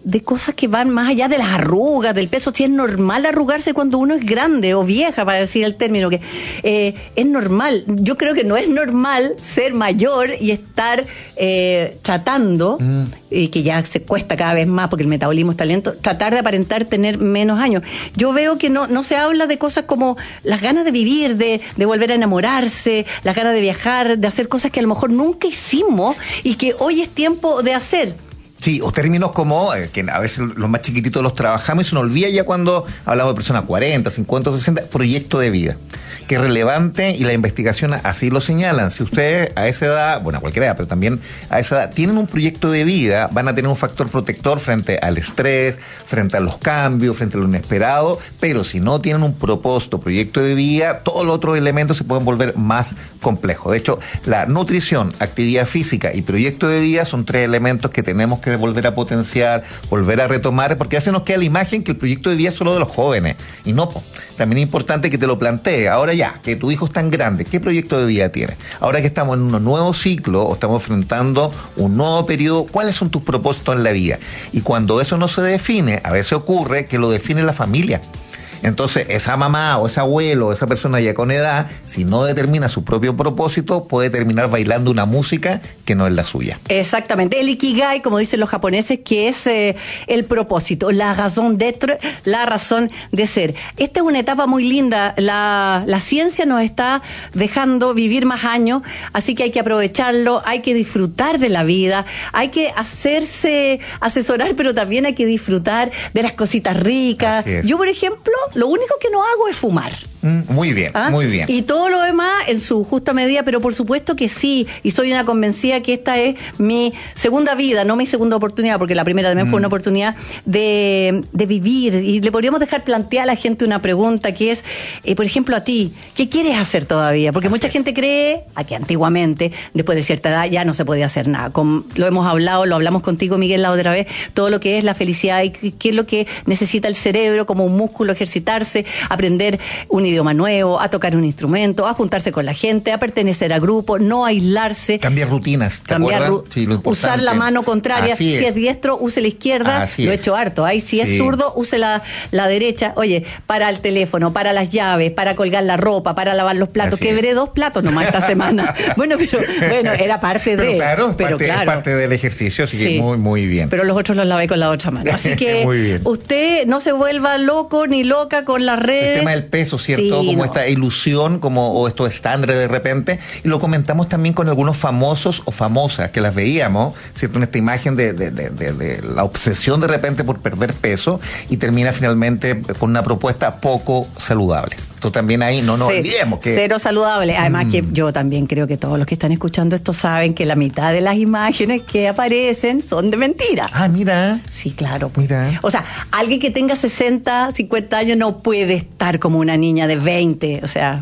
de cosas que van más allá de las arrugas, del peso. Si es normal arrugarse cuando uno es grande o vieja, para decir el término, que eh, es normal. Yo creo que no es normal ser mayor y estar eh, tratando, mm. y que ya se cuesta cada vez más porque el metabolismo está lento, tratar de aparentar tener menos años. Yo veo que no, no se habla de cosas como las ganas de vivir, de, de volver a enamorarse, las ganas de viajar, de hacer cosas que a lo mejor nunca hicimos y que hoy es tiempo de hacer. Sí, o términos como, eh, que a veces los más chiquititos los trabajamos y se nos olvida ya cuando hablamos de personas cuarenta, cincuenta, sesenta, proyecto de vida, que es relevante y la investigación así lo señalan. Si ustedes a esa edad, bueno, a cualquier edad, pero también a esa edad, tienen un proyecto de vida, van a tener un factor protector frente al estrés, frente a los cambios, frente a lo inesperado, pero si no tienen un propósito, proyecto de vida, todos los otros elementos se pueden volver más complejos. De hecho, la nutrición, actividad física y proyecto de vida son tres elementos que tenemos que volver a potenciar, volver a retomar, porque a veces nos queda la imagen que el proyecto de vida es solo de los jóvenes, y no, po. También es importante que te lo plantees. Ahora ya, que tu hijo es tan grande, ¿qué proyecto de vida tiene? Ahora que estamos en un nuevo ciclo, o estamos enfrentando un nuevo periodo, ¿cuáles son tus propósitos en la vida? Y cuando eso no se define, a veces ocurre que lo define la familia. Entonces, esa mamá o ese abuelo o esa persona ya con edad, si no determina su propio propósito, puede terminar bailando una música que no es la suya. Exactamente. El ikigai, como dicen los japoneses, que es eh, el propósito, la raison d'être, la razón de ser. Esta es una etapa muy linda. La, la ciencia nos está dejando vivir más años, así que hay que aprovecharlo, hay que disfrutar de la vida, hay que hacerse asesorar, pero también hay que disfrutar de las cositas ricas. Yo, por ejemplo, lo único que no hago es fumar. Muy bien, ¿Ah? muy bien. Y todo lo demás en su justa medida, pero por supuesto que sí, y soy una convencida que esta es mi segunda vida, no mi segunda oportunidad, porque la primera también mm. fue una oportunidad de, de vivir. Y le podríamos dejar plantear a la gente una pregunta que es, eh, por ejemplo, a ti, ¿qué quieres hacer todavía? Porque Así mucha es. gente cree a que antiguamente, después de cierta edad, ya no se podía hacer nada. Con, lo hemos hablado, lo hablamos contigo, Miguel, la otra vez, todo lo que es la felicidad y qué es lo que necesita el cerebro como un músculo, ejercitarse, aprender un idioma nuevo, a tocar un instrumento, a juntarse con la gente, a pertenecer a grupos, no aislarse. Cambiar rutinas, ¿te cambiar acuerdas? Sí, lo importante. Usar la mano contraria. Así si es. es diestro, use la izquierda. Así lo he es. hecho harto. Ahí si es Sí. zurdo, use la, la derecha. Oye, para el teléfono, para las llaves, para colgar la ropa, para lavar los platos. Así Quebré es. dos platos nomás esta semana. Bueno, pero bueno, era parte Pero de. claro, es pero parte, claro. es parte del ejercicio, así Sí. que muy, muy bien. Pero los otros los lavé con la otra mano. Así que Muy bien. usted no se vuelva loco ni loca con las redes. El tema del peso, ¿cierto? Sí, como no. esta ilusión, como o estos estándares de repente, y lo comentamos también con algunos famosos o famosas que las veíamos, ¿cierto? En esta imagen de, de, de, de, de la obsesión de repente por perder peso y termina finalmente con una propuesta poco saludable. Esto también ahí no nos Cero, olvidemos que... Cero saludable. Además mm. que yo también creo que todos los que están escuchando esto saben que la mitad de las imágenes que aparecen son de mentira. Ah, mira. Sí, claro. Mira. O sea, alguien que tenga sesenta, cincuenta años no puede estar como una niña de veinte. O sea...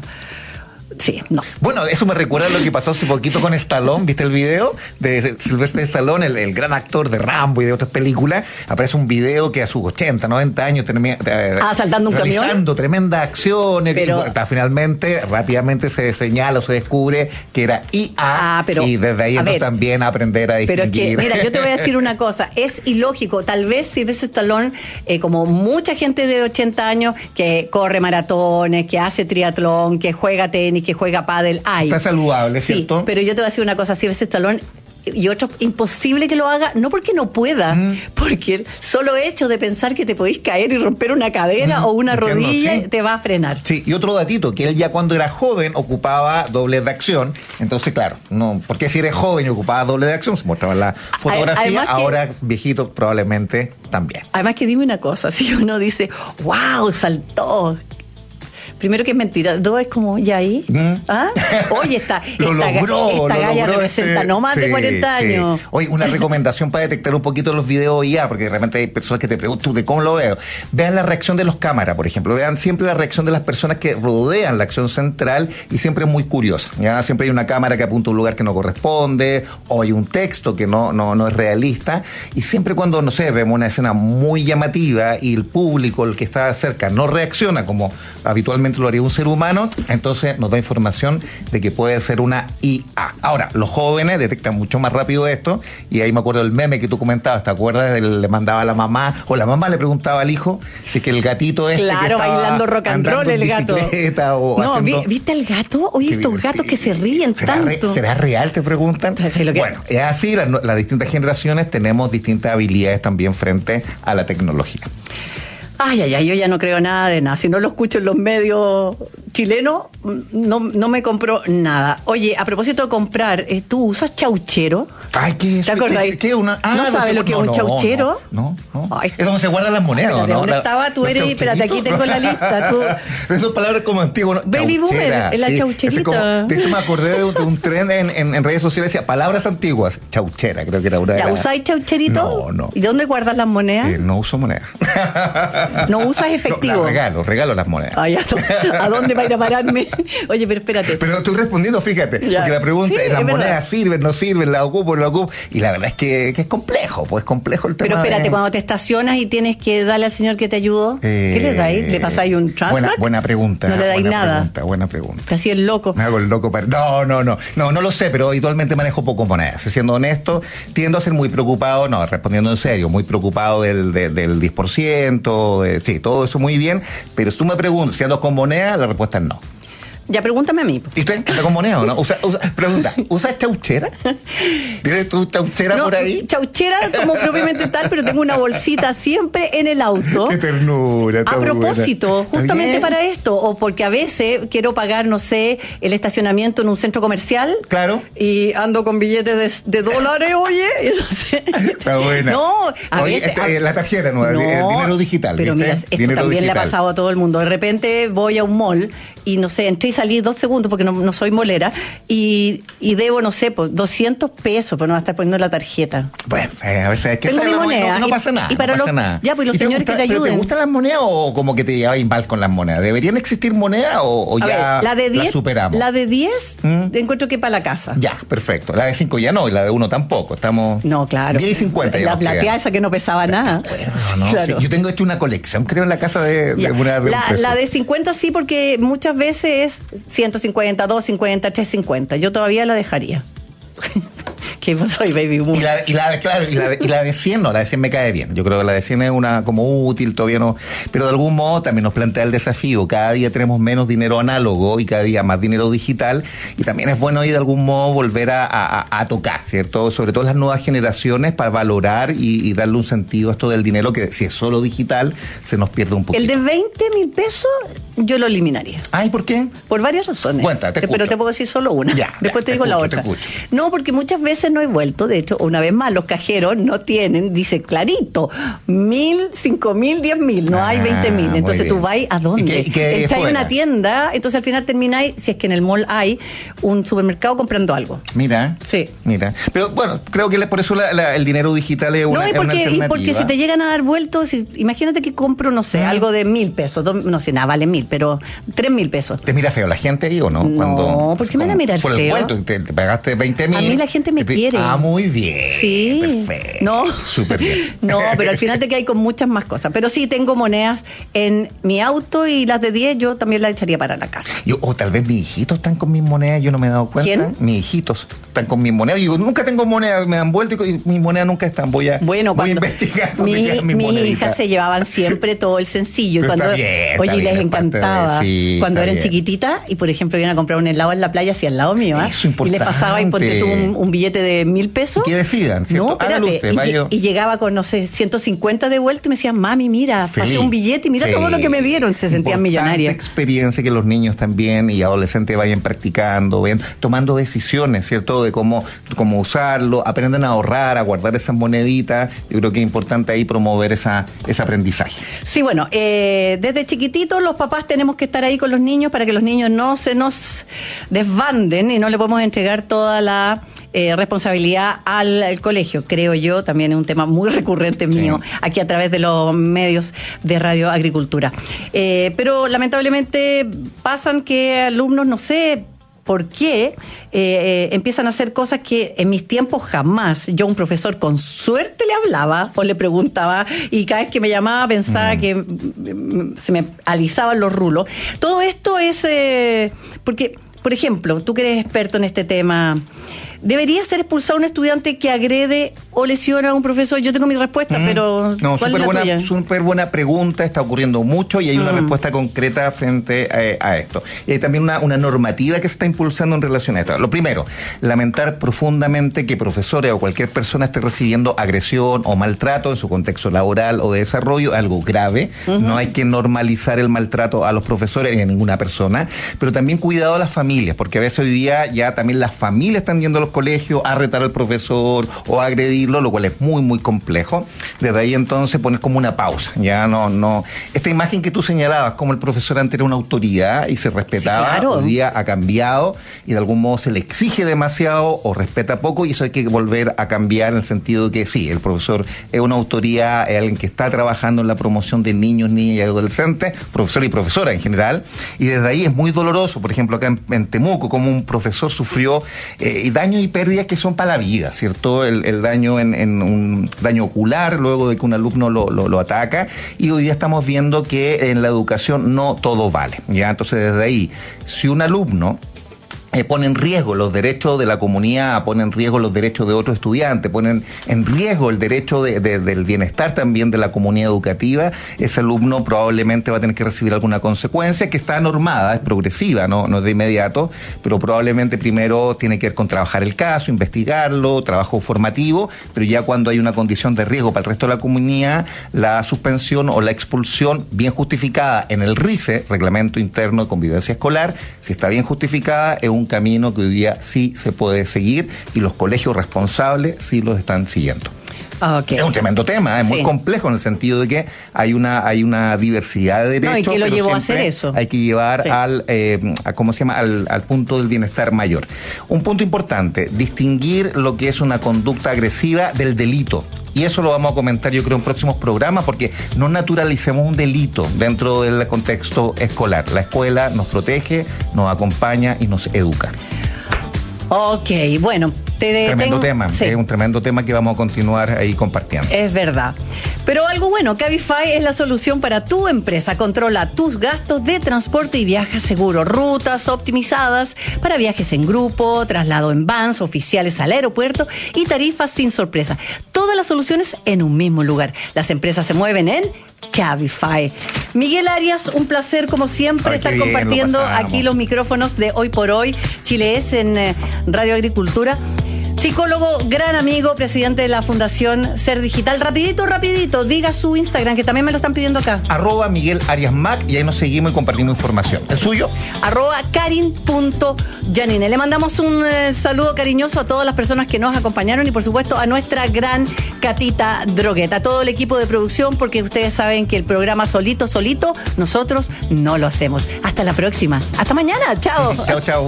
Sí, no. Bueno, eso me recuerda a lo que pasó hace poquito con Stallone. ¿Viste el video de Sylvester Stallone, el, el gran actor de Rambo y de otras películas? Aparece un video que a sus ochenta, noventa años termina eh, ah, saltando un realizando camión, tremendas acciones. Pero, y, finalmente, rápidamente se señala o se descubre que era I A. Ah, pero, y desde ahí entonces ver, también aprender a distinguir. Pero es que, mira, yo te voy a decir una cosa. Es ilógico. Tal vez Sylvester Stallone, eh, como mucha gente de ochenta años que corre maratones, que hace triatlón, que juega tenis, que juega pádel, hay. Está saludable, ¿cierto? Sí, pero yo te voy a decir una cosa, Sylvester Stallone y otro, imposible que lo haga, no porque no pueda, mm. porque el solo hecho de pensar que te podéis caer y romper una cadera mm. o una Entiendo, rodilla sí. te va a frenar. Sí, y otro datito, que él ya cuando era joven ocupaba doble de acción, entonces claro, no, porque si eres joven y ocupaba doble de acción, se mostraba la fotografía, ahora que, viejito probablemente también. Además que dime una cosa, si uno dice, wow, saltó, primero que es mentira, dos es como, ¿ya ahí? ¿Mm? ¿Ah? Oye, esta, lo esta, logró, esta lo galla logró representa este, no más sí, de cuarenta sí. años. Oye, una recomendación para detectar un poquito los videos I A, porque de repente hay personas que te preguntan, ¿de cómo lo veo? Vean la reacción de los cámaras, por ejemplo. Vean siempre la reacción de las personas que rodean la acción central y siempre es muy curiosa. ¿Ya? Siempre hay una cámara que apunta a un lugar que no corresponde o hay un texto que no, no, no es realista. Y siempre cuando, no sé, vemos una escena muy llamativa y el público, el que está cerca, no reacciona como habitualmente probablemente lo haría un ser humano, entonces nos da información de que puede ser una I A. Ahora, los jóvenes detectan mucho más rápido esto, y ahí me acuerdo del meme que tú comentabas, ¿te acuerdas? Le mandaba a la mamá, o la mamá le preguntaba al hijo si es que el gatito este claro, que estaba bailando rock and roll el gato. O no, haciendo... ¿viste el gato? Oye, estos gatos que se ríen ¿será tanto. Re, ¿Será real? Te preguntan. Lo que... Bueno, es así, las, las distintas generaciones tenemos distintas habilidades también frente a la tecnología. Ay, ay, ay, yo ya no creo nada de nada. Si no lo escucho en los medios chilenos, no, no me compro nada. Oye, a propósito de comprar, ¿tú usas chauchero? Ay, ¿qué es? ¿Te acordás? ¿Qué, qué una? Ah, ¿no sabes lo que es un no, chauchero? No, no. no. Ay, es donde se guardan las monedas, espérate, ¿no? ¿Dónde la, estaba? Tú eres, espérate, aquí tengo la lista. Tú... Esas palabras como antiguas, ¿no? Baby chauchera, boomer, la sí. chaucherita. Como, de hecho, me acordé de un, de un tren en, en, en redes sociales, decía palabras antiguas. Chauchera, creo que era una de ¿La las... usáis chaucherito? No, no. ¿Y dónde guardas las monedas? Eh, no uso monedas. ¿No usas efectivo? No, regalo, regalo las monedas. Ay, ¿a dónde va a ir a pararme? Oye, pero espérate. Pero estoy respondiendo, fíjate, ya. porque la pregunta sí, es, ¿las es monedas verdad. sirven, no sirven, las ocupo, no las ocupo? Y la verdad es que, que es complejo, pues complejo el tema. Pero espérate, de... cuando te estacionas y tienes que darle al señor que te ayudó, eh, ¿qué le dais? ¿Le pasáis un transfer? Buena, buena pregunta. No le dais buena nada. Pregunta, buena pregunta. Te hacía el loco. Me hago el loco para... No, no, no, no, no lo sé, pero habitualmente manejo poco monedas. Siendo honesto, tiendo a ser muy preocupado, no, respondiendo en serio, muy preocupado del, de, del diez por ciento, de, sí, todo eso muy bien, pero si tú me preguntas si ando con moneda, la respuesta es no. Ya, pregúntame a mí. ¿Y usted anda con moneda o no? Usa, usa, pregunta, ¿usas chauchera? ¿Tienes tu chauchera no, por ahí? Chauchera como propiamente tal, pero tengo una bolsita siempre en el auto. ¡Qué ternura! A propósito, buena. Justamente para esto, o porque a veces quiero pagar, no sé, el estacionamiento en un centro comercial. Claro. Y ando con billetes de, de dólares, oye. Entonces, está buena. No, a oye, veces... Este, a, la tarjeta nueva, no, el dinero digital. Pero ¿viste? mira, esto dinero también digital. le ha pasado a todo el mundo. De repente voy a un mall y no sé, entré y salí dos segundos porque no, no soy molera y, y debo, no sé, pues, doscientos pesos, pero no va a estar poniendo la tarjeta. Bueno, eh, a veces hay que Tengo mi moneda. No, no y, pasa nada. Y para no pasa lo, nada. Ya, pues los señores gusta, que te ayuden. ¿Pero te gustan las monedas o como que te llevas imbal con las monedas? ¿Deberían existir monedas o, o ya ver, la de diez, las superamos? La de diez, ¿Mm? encuentro que para la casa. Ya, perfecto. La de cinco ya no, y la de uno tampoco. Estamos. No, claro. diez y cincuenta. La plateada esa que no pesaba nada. Bueno, no, claro. sí, yo tengo hecho una colección, creo, en la casa de, de una de la, la de cincuenta sí, porque muchas veces es ciento cincuenta, doscientos cincuenta, trescientos cincuenta. Yo todavía la dejaría. ¿Qué pasó, baby boom? Y la, y la, claro, y la, de, y la de cien no, la de cien me cae bien. Yo creo que la de cien es una como útil, todavía no. Pero de algún modo también nos plantea el desafío. Cada día tenemos menos dinero análogo y cada día más dinero digital. Y también es bueno ahí de algún modo volver a, a, a tocar, ¿cierto? Sobre todo las nuevas generaciones para valorar y, y darle un sentido a esto del dinero que si es solo digital se nos pierde un poquito. El de veinte mil pesos yo lo eliminaría. Ay, ¿por qué? Por varias razones. Cuéntate, te pero te puedo decir solo una. Ya, Después ya, te digo te la escucho, otra. te escucho. No, porque muchas veces no he vuelto. De hecho, una vez más, los cajeros no tienen, dice clarito, mil, cinco mil, diez mil. No ah, hay veinte mil. Entonces tú vas a dónde. ¿Y qué, qué entras a una tienda, entonces al final termináis, si es que en el mall hay un supermercado comprando algo. Mira. Sí. Mira. Pero bueno, creo que por eso la, la, el dinero digital es una, no, y porque, es una alternativa. Y porque si te llegan a dar vueltos, si, imagínate que compro, no sé, ah. algo de mil pesos. Dos, no sé, nada, vale mil, pero tres mil pesos. ¿Te mira feo la gente ahí o no? No, Cuando, ¿por qué me van a mirar por feo? Por el vuelto, te, te pagaste veinte mil. A mí la gente me te, quiere. Ah, muy bien. Sí. Perfecto. No. Súper bien. No, pero al final te quedas con muchas más cosas. Pero sí tengo monedas en mi auto y las de diez yo también las echaría para la casa. Yo, o tal vez mis hijitos están con mis monedas, yo no me he dado cuenta. ¿Quién? Mis hijitos están con mis monedas. Yo digo, nunca tengo monedas, me dan vuelta y mis monedas nunca están. Voy a, bueno, voy a investigar. Mi, mis mis hijas se llevaban siempre todo el sencillo. Pero y cuando, bien, oye, les encantaba. De, sí, cuando eran bien. chiquititas y, por ejemplo, iban a comprar un helado en la playa hacia al lado mío. ¿eh? Eso importante. Y les pasaba y ponte tú un, un billete de mil pesos. ¿Y qué decidan? ¿cierto? No, espérate. Usted, y, y llegaba con, no sé, ciento cincuenta de vuelta y me decían, mami, mira, Feliz. pasé un billete y mira sí. todo lo que me dieron. Se sentían millonarias. Experiencia que los niños también y adolescentes vayan practicando, ven, tomando decisiones, ¿cierto? De cómo, cómo usarlo, aprenden a ahorrar, a guardar esas moneditas. Yo creo que es importante ahí promover esa, ese aprendizaje. Sí, bueno, eh, desde chiquititos los papás tenemos que estar ahí con los niños para que los niños no se nos desbanden y no le podemos entregar toda la eh, responsabilidad al, al colegio, creo yo. También es un tema muy recurrente mío sí. aquí a través de los medios de Radio Agricultura. Eh, pero lamentablemente pasan que alumnos, no sé, por qué eh, eh, empiezan a hacer cosas que en mis tiempos jamás. Yo a un profesor con suerte le hablaba o le preguntaba y cada vez que me llamaba pensaba mm. que mm, se me alisaban los rulos. Todo esto es eh, porque, por ejemplo, tú que eres experto en este tema, ¿debería ser expulsado un estudiante que agrede o lesiona a un profesor? Yo tengo mi respuesta, mm. pero no, ¿cuál súper es la buena, tuya? súper buena pregunta, está ocurriendo mucho y hay una mm. respuesta concreta frente a, a esto. Y hay también una, una normativa que se está impulsando en relación a esto. Lo primero, lamentar profundamente que profesores o cualquier persona esté recibiendo agresión o maltrato en su contexto laboral o de desarrollo, algo grave. Uh-huh. No hay que normalizar el maltrato a los profesores ni a ninguna persona, pero también cuidado a las familias, porque a veces hoy día ya también las familias están yendo a los colegios a retar al profesor o a agredirlo, lo cual es muy, muy complejo. Desde ahí entonces poner como una pausa. Ya no, no. Esta imagen que tú señalabas, como el profesor antes era una autoridad y se respetaba, sí, claro. Hoy día ha cambiado y de algún modo se le exige demasiado o respeta poco y eso hay que volver a cambiar en el sentido de que sí, el profesor es una autoridad, es alguien que está trabajando en la promoción de niños, niñas y adolescentes, profesor y profesora en general, y desde ahí es muy doloroso, por ejemplo, acá en, en Temuco, como un profesor sufrió eh, daños y pérdidas que son para la vida, ¿cierto? El, el daño en, en un daño ocular luego de que un alumno lo, lo, lo ataca, y hoy día estamos viendo que en la educación no todo vale, ¿ya? Entonces desde ahí, si un alumno Eh, pone en riesgo los derechos de la comunidad, pone en riesgo los derechos de otros estudiantes, ponen en riesgo el derecho de, de, del bienestar también de la comunidad educativa, ese alumno probablemente va a tener que recibir alguna consecuencia que está normada, es progresiva, no, no es de inmediato, pero probablemente primero tiene que ver con trabajar el caso, investigarlo, trabajo formativo, pero ya cuando hay una condición de riesgo para el resto de la comunidad, la suspensión o la expulsión bien justificada en el R I C E, Reglamento Interno de Convivencia Escolar, si está bien justificada, es un camino que hoy día sí se puede seguir y los colegios responsables sí los están siguiendo. Okay. Es un tremendo tema, es sí. muy complejo en el sentido de que hay una hay una diversidad de derechos. No, ¿y qué lo llevó a hacer eso? Hay que llevar sí. al eh, a, ¿cómo se llama? Al, al punto del bienestar mayor. Un punto importante, distinguir lo que es una conducta agresiva del delito. Y eso lo vamos a comentar yo creo en próximos programas, porque no naturalicemos un delito dentro del contexto escolar. La escuela nos protege, nos acompaña y nos educa. Ok, bueno, te detengo. Tremendo tema, sí. Es un tremendo tema que vamos a continuar ahí compartiendo. Es verdad. Pero algo bueno, Cabify es la solución para tu empresa. Controla tus gastos de transporte y viaja seguro. Rutas optimizadas para viajes en grupo, traslado en vans oficiales al aeropuerto y tarifas sin sorpresa. Todas las soluciones en un mismo lugar. Las empresas se mueven en Cabify. Miguel Arias, un placer como siempre Ay, estar bien, compartiendo aquí los micrófonos de Hoy por Hoy, Chile es en eh, Radio Agricultura. Psicólogo, gran amigo, presidente de la Fundación Ser Digital. Rapidito, rapidito, diga su Instagram, que también me lo están pidiendo acá. Arroba Miguel Arias Mac, y ahí nos seguimos y compartimos información. ¿El suyo? Arroba Karin.Janine. Le mandamos un eh, saludo cariñoso a todas las personas que nos acompañaron y por supuesto a nuestra gran Catita Drogueta, a todo el equipo de producción, porque ustedes saben que el programa solito, solito, nosotros no lo hacemos. Hasta la próxima. Hasta mañana. Chao. Chao, chao.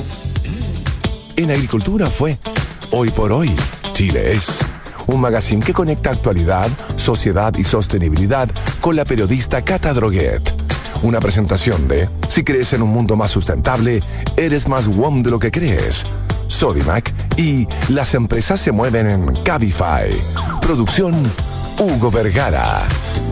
En Agricultura fue Hoy por Hoy, Chile es. Un magazine que conecta actualidad, sociedad y sostenibilidad con la periodista Cata Droguet. Una presentación de Si crees en un mundo más sustentable, eres más W O M de lo que crees. Sodimac y Las empresas se mueven en Cabify. Producción Hugo Vergara.